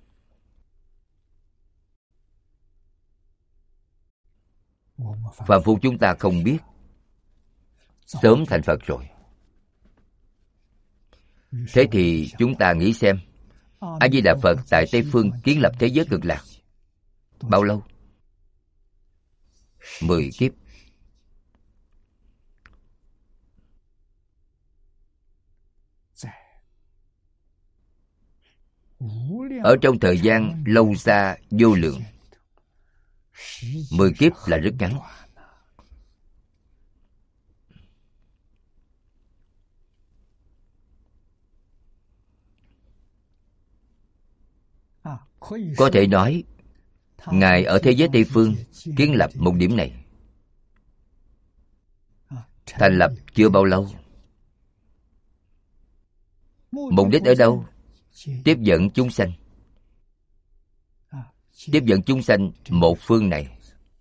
Phàm phu chúng ta không biết, sớm thành Phật rồi. Thế thì chúng ta nghĩ xem, A Di Đà Phật tại Tây Phương kiến lập thế giới Cực Lạc bao lâu? Mười kiếp. Ở trong thời gian lâu xa vô lượng, mười kiếp là rất ngắn. Có thể nói, Ngài ở thế giới Tây Phương kiến lập một điểm này. Thành lập chưa bao lâu. Mục đích ở đâu? Tiếp dẫn chúng sanh. Tiếp dẫn chúng sanh một phương này.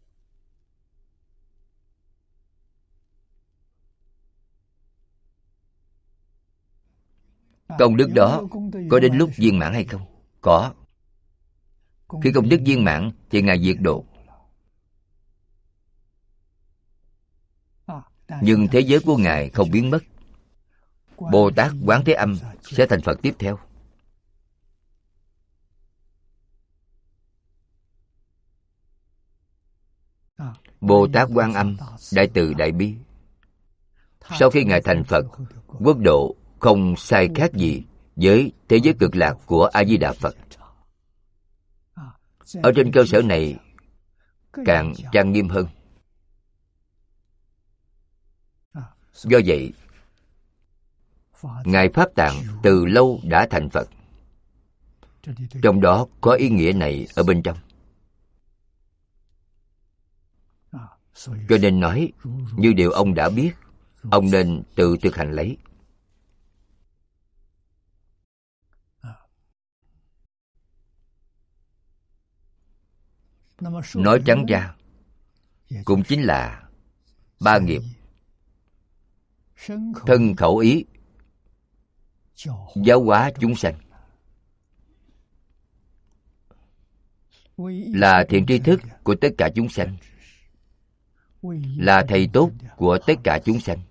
Công đức đó có đến lúc viên mãn hay không? Có. Khi công đức viên mãn thì Ngài diệt độ. Nhưng thế giới của Ngài không biến mất. Bồ Tát Quán Thế Âm sẽ thành Phật tiếp theo. Bồ Tát Quan Âm đại từ đại bi. Sau khi Ngài thành Phật, quốc độ không sai khác gì với thế giới Cực Lạc của A Di Đà Phật. Ở trên cơ sở này càng trang nghiêm hơn. Do vậy, Ngài Pháp Tạng từ lâu đã thành Phật. Trong đó có ý nghĩa này ở bên trong. Cho nên nói, như điều ông đã biết, ông nên tự thực hành lấy. Nói trắng ra, cũng chính là ba nghiệp: thân khẩu ý giáo hóa chúng sanh, là thiện tri thức của tất cả chúng sanh, là thầy tốt của tất cả chúng sanh.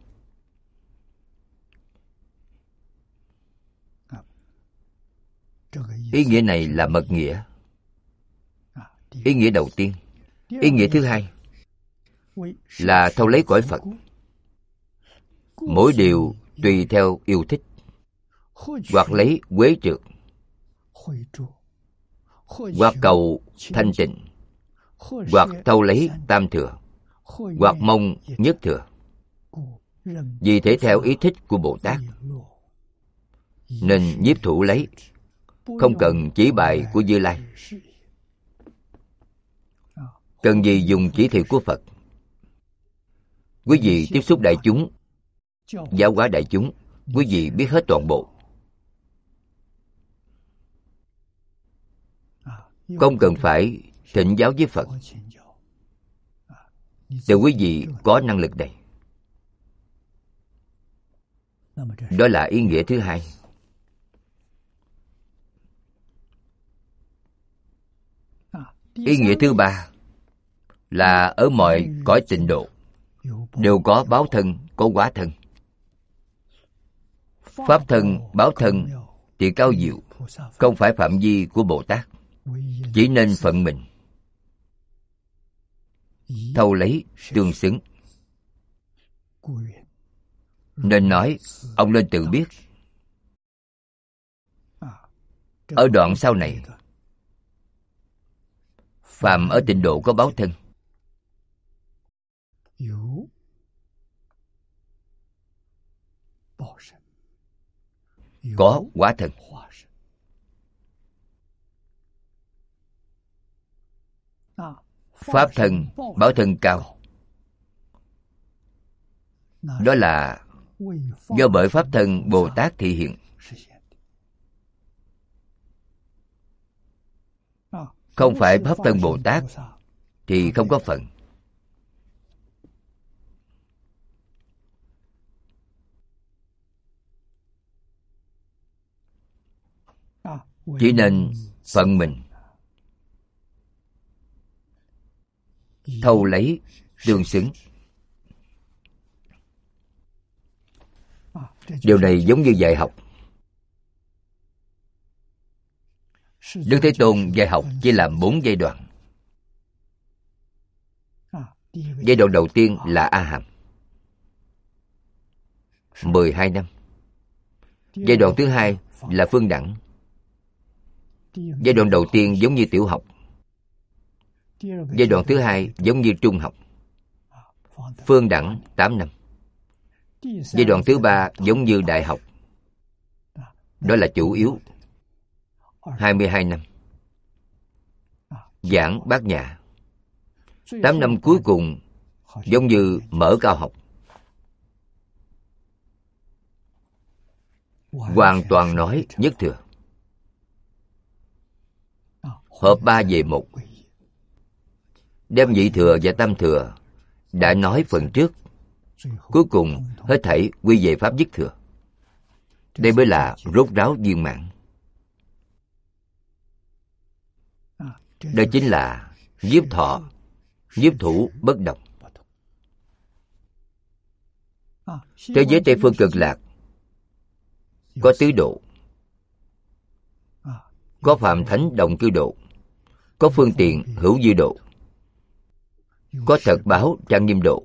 Ý nghĩa này là mật nghĩa. Ý nghĩa đầu tiên. Ý nghĩa thứ hai là thâu lấy cõi Phật. Mỗi điều tùy theo yêu thích, hoặc lấy quế trượt, hoặc cầu thanh tịnh, hoặc thâu lấy tam thừa, hoặc mong nhất thừa. Vì thế theo ý thích của Bồ Tát nên nhiếp thủ lấy, không cần chỉ bài của Như Lai. Cần gì dùng chỉ thị của Phật? Quý vị tiếp xúc đại chúng, giáo hóa đại chúng, quý vị biết hết toàn bộ. Không cần phải thỉnh giáo với Phật. Để quý vị có năng lực này. Đó là ý nghĩa thứ hai. Ý nghĩa thứ ba là ở mọi cõi tịnh độ đều có báo thân, có quả thân. Pháp thân, báo thân thì cao diệu, không phải phạm vi của Bồ Tát, chỉ nên phận mình thâu lấy tương xứng. Nên nói ông nên tự biết. Ở đoạn sau này, phàm ở tịnh độ có báo thân, có quả thân. Pháp thân, báo thân cao, đó là do bởi Pháp thân Bồ Tát thị hiện. Không phải Pháp thân Bồ Tát thì không có phận. Chỉ nên phận mình thâu lấy tương xứng. Điều này giống như dạy học. Đức Thế Tôn dạy học chia làm bốn giai đoạn. Giai đoạn đầu tiên là A Hàm, mười hai năm. Giai đoạn thứ hai là Phương Đẳng. Giai đoạn đầu tiên giống như tiểu học. Giai đoạn thứ hai giống như trung học. Phương Đẳng tám năm. Giai đoạn thứ ba giống như đại học. Đó là chủ yếu, hai mươi hai năm. Giảng Bát Nhã. tám năm cuối cùng giống như mở cao học. Hoàn toàn nói nhất thừa. Hợp ba về một. Đem nhị thừa và tam thừa đã nói phần trước, cuối cùng hết thảy quy về pháp nhất thừa. Đây mới là rốt ráo viên mãn. Đó chính là nhiếp thọ, nhiếp thủ bất đồng. Thế giới Tây Phương Cực Lạc có tứ độ, có Phạm Thánh Đồng Cư Độ, có Phương Tiện Hữu Dư Độ, có Thật Báo Trang Nghiêm Độ.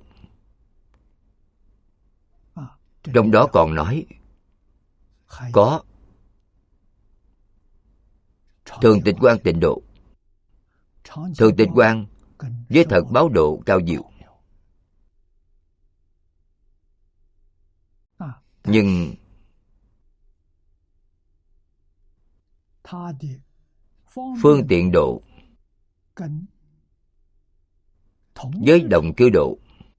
Trong đó còn nói có Thường Tịch Quan Tịnh Độ. Thường Tịch Quan với Thật Báo Độ cao diệu. Nhưng Phương Tiện Độ với Đồng Cư Độ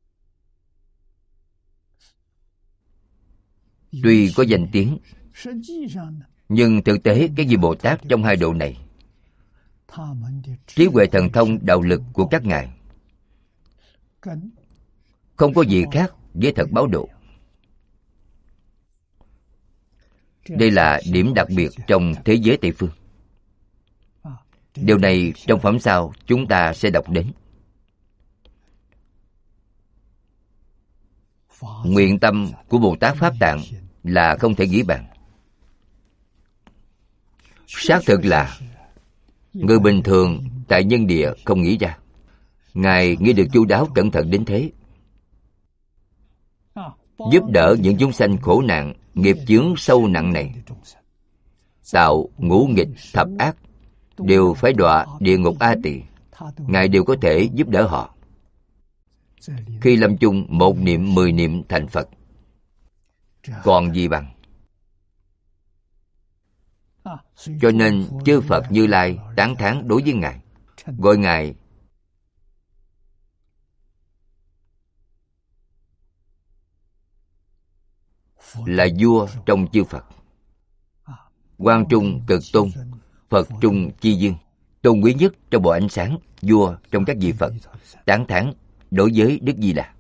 tuy có danh tiếng, nhưng thực tế cái gì Bồ Tát trong hai độ này, trí huệ thần thông đạo lực của các ngài không có gì khác với Thật Báo Độ. Đây là điểm đặc biệt trong thế giới Tây phương. Điều này trong phẩm sau chúng ta sẽ đọc đến. Nguyện tâm của Bồ Tát Pháp Tạng là không thể nghĩ bàn. Xác thực là người bình thường tại nhân địa không nghĩ ra. Ngài nghĩ được chu đáo cẩn thận đến thế. Giúp đỡ những chúng sanh khổ nạn, nghiệp chướng sâu nặng này, tạo ngũ nghịch thập ác, đều phải đọa địa ngục A Tỳ, Ngài đều có thể giúp đỡ họ. Khi lâm chung một niệm mười niệm thành Phật, còn gì bằng. Cho nên chư Phật Như Lai tán thán đối với Ngài, gọi Ngài là vua trong chư Phật. Quang Trung Cực Tôn, Phật Trung Chi Dương, tôn quý nhất trong bộ ánh sáng, vua trong các vị Phật, tán thán đối với Đức Di Đà.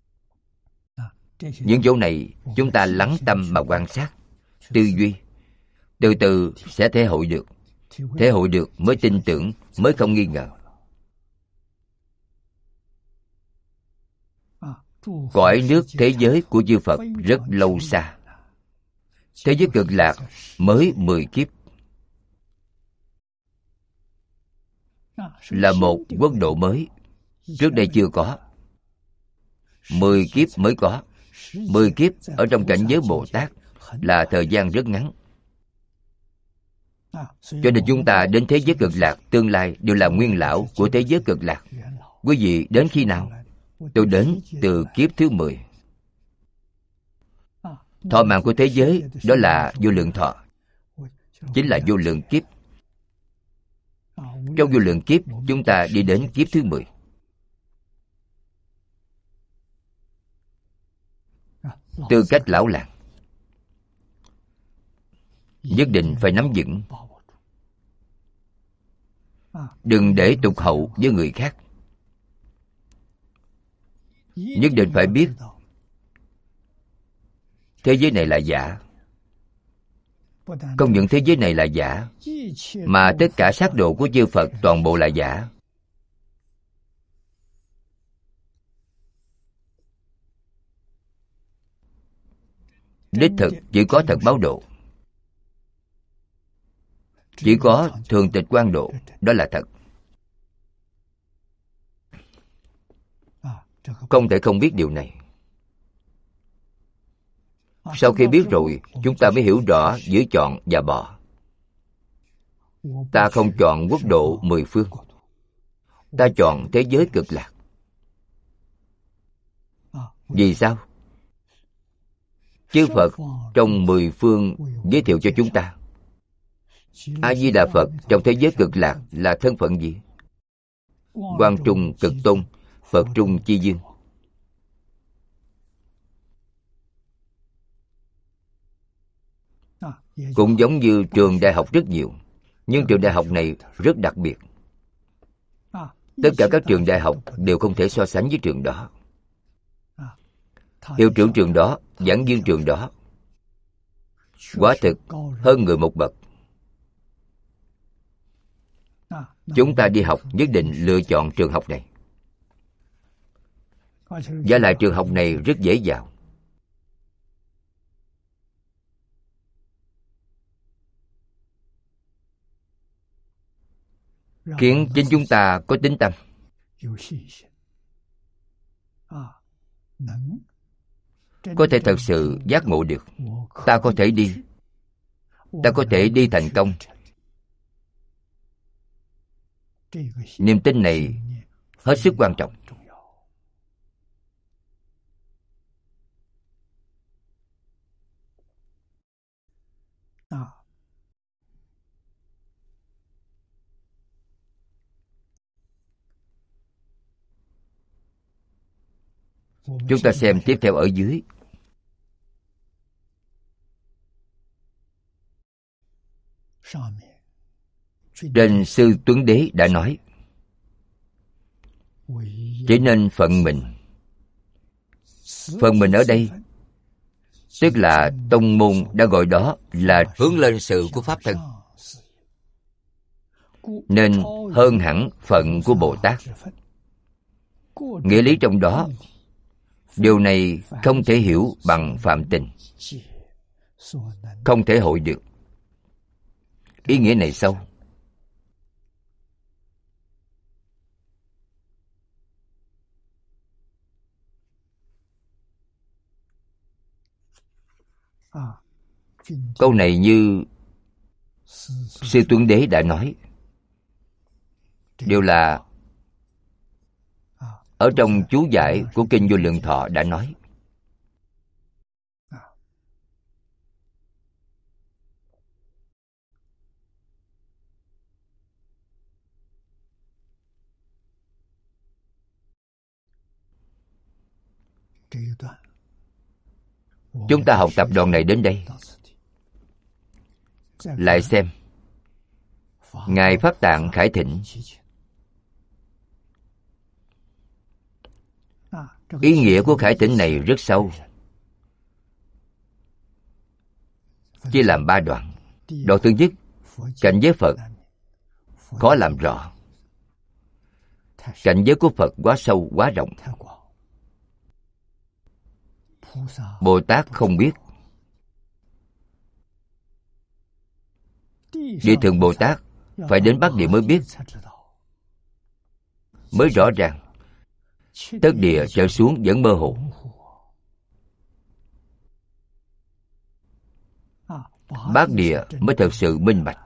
Những chỗ này chúng ta lắng tâm mà quan sát, tư duy, từ từ sẽ thể hội được. Thể hội được mới tin tưởng, mới không nghi ngờ. Cõi nước thế giới của chư Phật rất lâu xa. Thế giới Cực Lạc mới mười kiếp, là một quốc độ mới, trước đây chưa có. Mười kiếp mới có. Mười kiếp ở trong cảnh giới Bồ Tát là thời gian rất ngắn. Cho nên chúng ta đến thế giới Cực Lạc tương lai đều là nguyên lão của thế giới Cực Lạc. Quý vị đến khi nào? Tôi đến từ kiếp thứ mười. Thọ mạng của thế giới đó là vô lượng thọ, chính là vô lượng kiếp. Trong vô lượng kiếp chúng ta đi đến kiếp thứ mười. Tư cách lão làng nhất định phải nắm vững, đừng để tụt hậu với người khác. Nhất định phải biết thế giới này là giả. Không những thế giới này là giả, mà tất cả sát độ của chư Phật toàn bộ là giả. Đích thực chỉ có thật báo độ, chỉ có thường tịch quang độ, đó là thật. Không thể không biết điều này. Sau khi biết rồi, chúng ta mới hiểu rõ giữa chọn và bỏ. Ta không chọn quốc độ mười phương, ta chọn thế giới Cực Lạc. Vì sao? Chư Phật trong mười phương giới thiệu cho chúng ta. A Di Đà Phật trong thế giới Cực Lạc là thân phận gì? Quang Trung Cực Tôn, Phật Trung Chi Dương. Cũng giống như trường đại học rất nhiều, nhưng trường đại học này rất đặc biệt. Tất cả các trường đại học đều không thể so sánh với trường đó. Hiệu trưởng trường đó, giảng viên trường đó, quả thực hơn người một bậc. Chúng ta đi học nhất định lựa chọn trường học này. Và lại trường học này rất dễ vào. Khiến chính chúng ta có tín tâm, có thể thật sự giác ngộ được. Ta có thể đi, ta có thể đi thành công. Niềm tin này hết sức quan trọng. Chúng ta xem tiếp theo ở dưới. Trên Sư Tuấn Đế đã nói, chỉ nên phận mình. Phận mình ở đây tức là tông môn đã gọi đó là hướng lên sự của Pháp Thân, nên hơn hẳn phận của Bồ Tát. Nghĩa lý trong đó, điều này không thể hiểu bằng phạm tình, không thể hội được. Ý nghĩa này sâu. Câu này như Sư Tuấn Đế đã nói, đều là ở trong chú giải của Kinh Vô Lượng Thọ đã nói. Chúng ta học tập đoạn này đến đây. Lại xem Ngài Pháp Tạng Khải Thịnh, ý nghĩa của Khải Thịnh này rất sâu, chia làm ba đoạn. Đoạn thứ nhất, cảnh giới Phật khó làm rõ. Cảnh giới của Phật quá sâu, quá rộng, Bồ Tát không biết. Địa Thượng Bồ Tát phải đến Bát Địa mới biết, mới rõ ràng. Tất địa trở xuống vẫn mơ hồ. Bát địa mới thật sự minh bạch.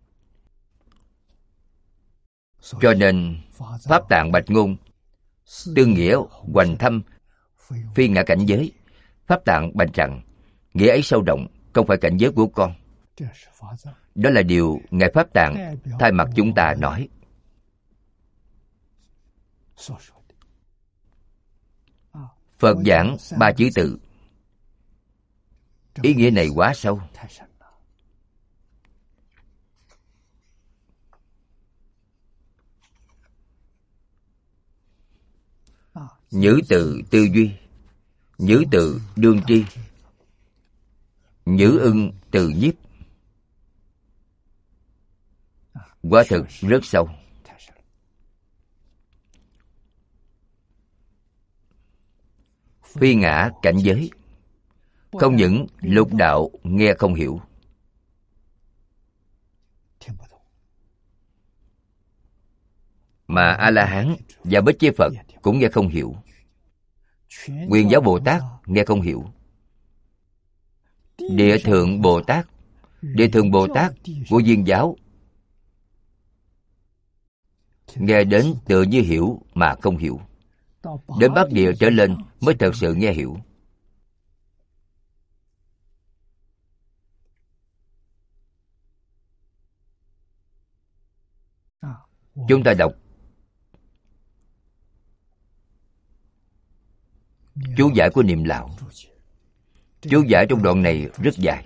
Cho nên Pháp Tạng Bạch Ngôn tương nghĩa hoành thâm, phi ngã cảnh giới. Pháp Tạng bạch rằng nghĩa ấy sâu rộng, không phải cảnh giới của con. Đó là điều Ngài Pháp Tạng thay mặt chúng ta nói. Phật giảng ba chữ tự, ý nghĩa này quá sâu. Nhữ tự tư duy, nhữ tự đương tri, nhữ ưng từ nhiếp. Quả thực rất sâu. Phi ngã cảnh giới, không những lục đạo nghe không hiểu, mà A-la-hán và Bích Chi Phật cũng nghe không hiểu. Nguyên Giáo Bồ Tát nghe không hiểu. Địa Thượng Bồ Tát, Địa Thượng Bồ Tát của Viên Giáo nghe đến tựa như hiểu mà không hiểu. Đến Bát Địa trở lên mới thật sự nghe hiểu. Chúng ta đọc chú giải của Niệm Lão. Chú giải trong đoạn này rất dài.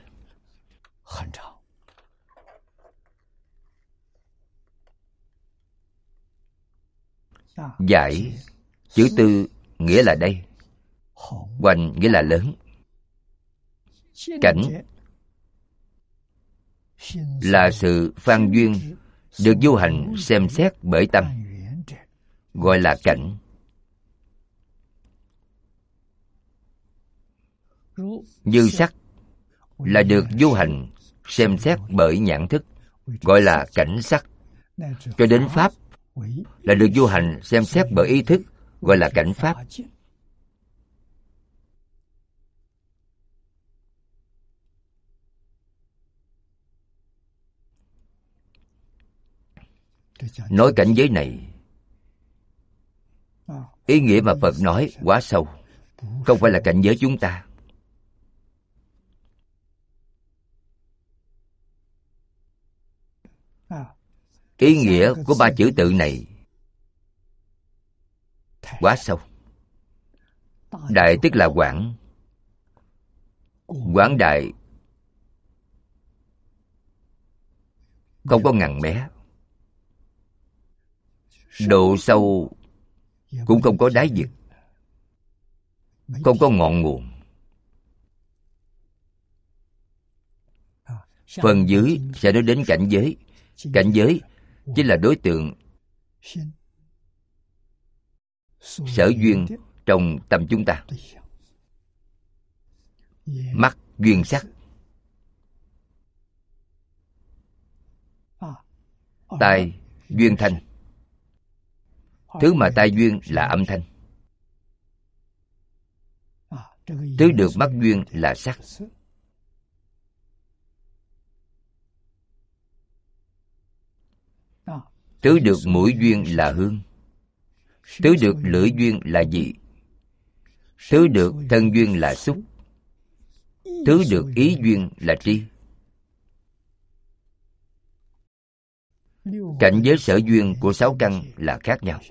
Giải, chữ tư nghĩa là đây, hoành nghĩa là lớn, cảnh là sự phan duyên được du hành xem xét bởi tâm, gọi là cảnh. Như sắc là được du hành xem xét bởi nhãn thức, gọi là cảnh sắc. Cho đến pháp là được du hành xem xét bởi ý thức, gọi là cảnh pháp. Nói cảnh giới này, ý nghĩa mà Phật nói quá sâu, không phải là cảnh giới chúng ta. Ý nghĩa của ba chữ tự này quá sâu. Đại tức là quảng, quảng đại không có ngần mé, độ sâu cũng không có đáy vực, không có ngọn nguồn. Phần dưới sẽ nói đến cảnh giới. Cảnh giới chính là đối tượng sở duyên trong tâm chúng ta. Mắt duyên sắc, tai duyên thanh. Thứ mà tai duyên là âm thanh, thứ được mắt duyên là sắc. Thứ được mũi duyên là hương, thứ được lưỡi duyên là vị, thứ được thân duyên là xúc, thứ được ý duyên là tri. Cảnh giới sở duyên của sáu căn là khác nhau.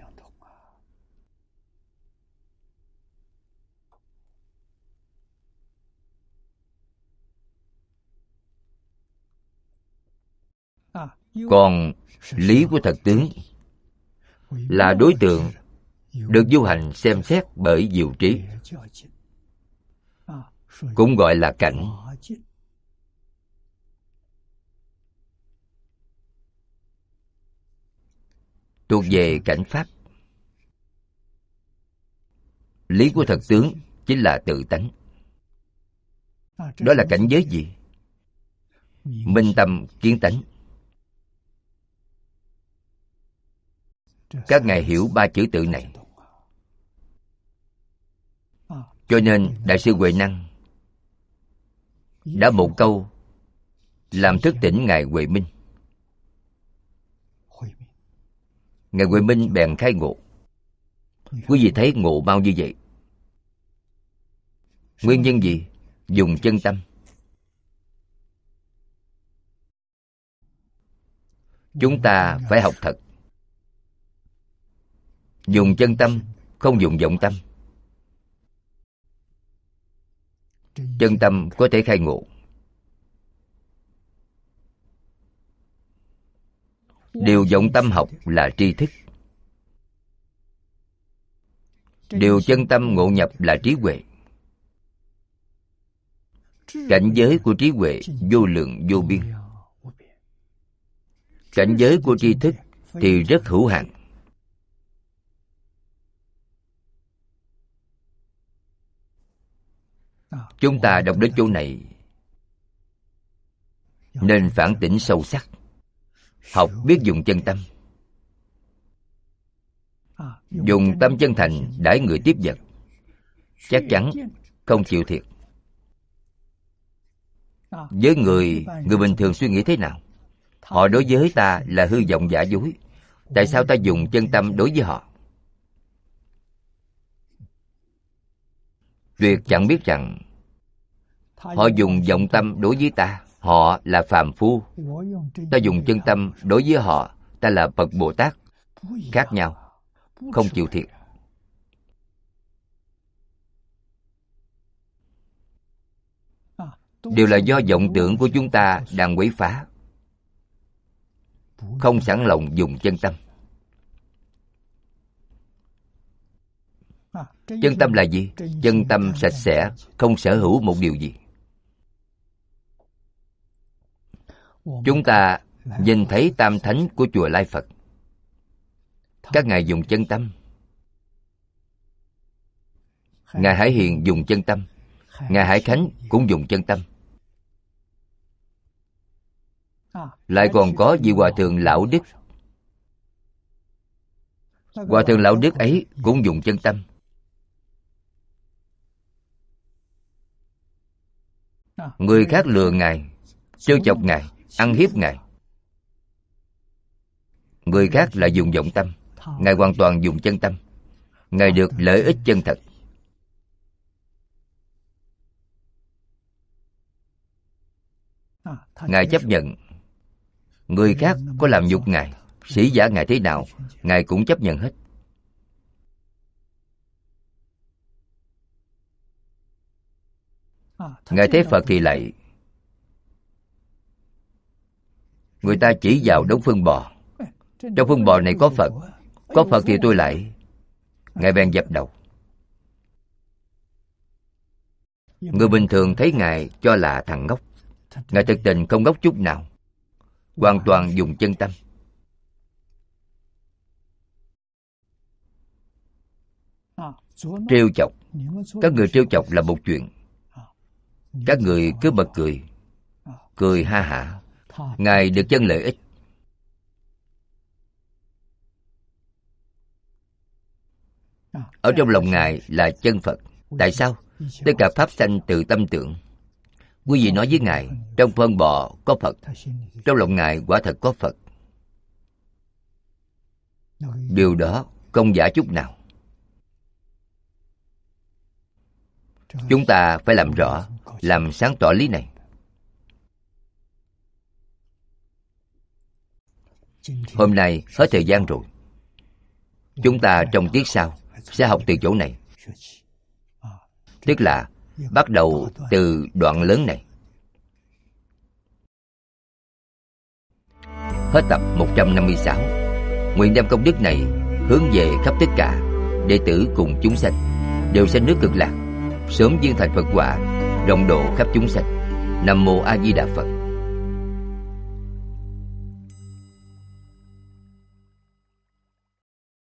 Còn lý của thật tướng là đối tượng được du hành xem xét bởi diệu trí, cũng gọi là cảnh. Thuộc về cảnh pháp. Lý của thật tướng chính là tự tánh. Đó là cảnh giới gì? Minh tâm kiến tánh. Các ngài hiểu ba chữ tự này. Cho nên Đại sư Huệ Năng đã một câu làm thức tỉnh ngài Huệ Minh. Ngài Huệ Minh bèn khai ngộ. Quý vị thấy ngộ bao như vậy. Nguyên nhân gì? Dùng chân tâm. Chúng ta phải học thật. Dùng chân tâm, không dùng vọng tâm. Chân tâm có thể khai ngộ. Điều vọng tâm học là tri thức. Điều chân tâm ngộ nhập là trí huệ. Cảnh giới của trí huệ vô lượng vô biên. Cảnh giới của tri thức thì rất hữu hạn. Chúng ta đọc đến chỗ này nên phản tỉnh sâu sắc. Học biết dùng chân tâm. Dùng tâm chân thành đãi người tiếp vật, chắc chắn không chịu thiệt. Với người, người bình thường suy nghĩ thế nào? Họ đối với ta là hư vọng giả dối. Tại sao ta dùng chân tâm đối với họ? Tuyệt chẳng biết rằng họ dùng vọng tâm đối với ta, họ là phàm phu. Ta dùng chân tâm đối với họ, ta là Phật Bồ Tát. Khác nhau, không chịu thiệt. Đều là do vọng tưởng của chúng ta đang quấy phá, không sẵn lòng dùng chân tâm. Chân tâm là gì? Chân tâm sạch sẽ, không sở hữu một điều gì. Chúng ta nhìn thấy tam thánh của chùa Lai Phật. Các ngài dùng chân tâm. Ngài Hải Hiền dùng chân tâm. Ngài Hải Khánh cũng dùng chân tâm. Lại còn có vị Hòa Thượng Lão Đức. Hòa Thượng Lão Đức ấy cũng dùng chân tâm. Người khác lừa ngài, trêu chọc ngài, ăn hiếp ngài. Người khác lại dùng vọng tâm. Ngài hoàn toàn dùng chân tâm. Ngài được lợi ích chân thật. Ngài chấp nhận. Người khác có làm nhục ngài, sĩ giả ngài thế nào, ngài cũng chấp nhận hết. Ngài thấy Phật thì lạy. Người ta chỉ vào đống phân bò. Trong phân bò này có Phật. Có Phật thì tôi lạy. Ngài bèn dập đầu. Người bình thường thấy ngài cho là thằng ngốc. Ngài thực tình không ngốc chút nào, hoàn toàn dùng chân tâm. Trêu chọc, các người trêu chọc là một chuyện. Các người cứ bật cười, cười ha hả, Ngài được chân lợi ích. Ở trong lòng Ngài là chân Phật. Tại sao? Tất cả pháp sanh từ tâm tưởng. Quý vị nói với Ngài, trong phân bò có Phật, trong lòng Ngài quả thật có Phật. Điều đó không giả chút nào. Chúng ta phải làm rõ, làm sáng tỏ lý này. Hôm nay hết thời gian rồi. Chúng ta trong tiết sau sẽ học từ chỗ này. Tức là bắt đầu từ đoạn lớn này. Hết tập một trăm năm mươi sáu. Nguyện đem công đức này hướng về khắp tất cả đệ tử cùng chúng sanh, đều sanh nước Cực Lạc, sớm viên thành Phật quả, rộng độ khắp chúng sanh. Nam mô A Di Đà Phật.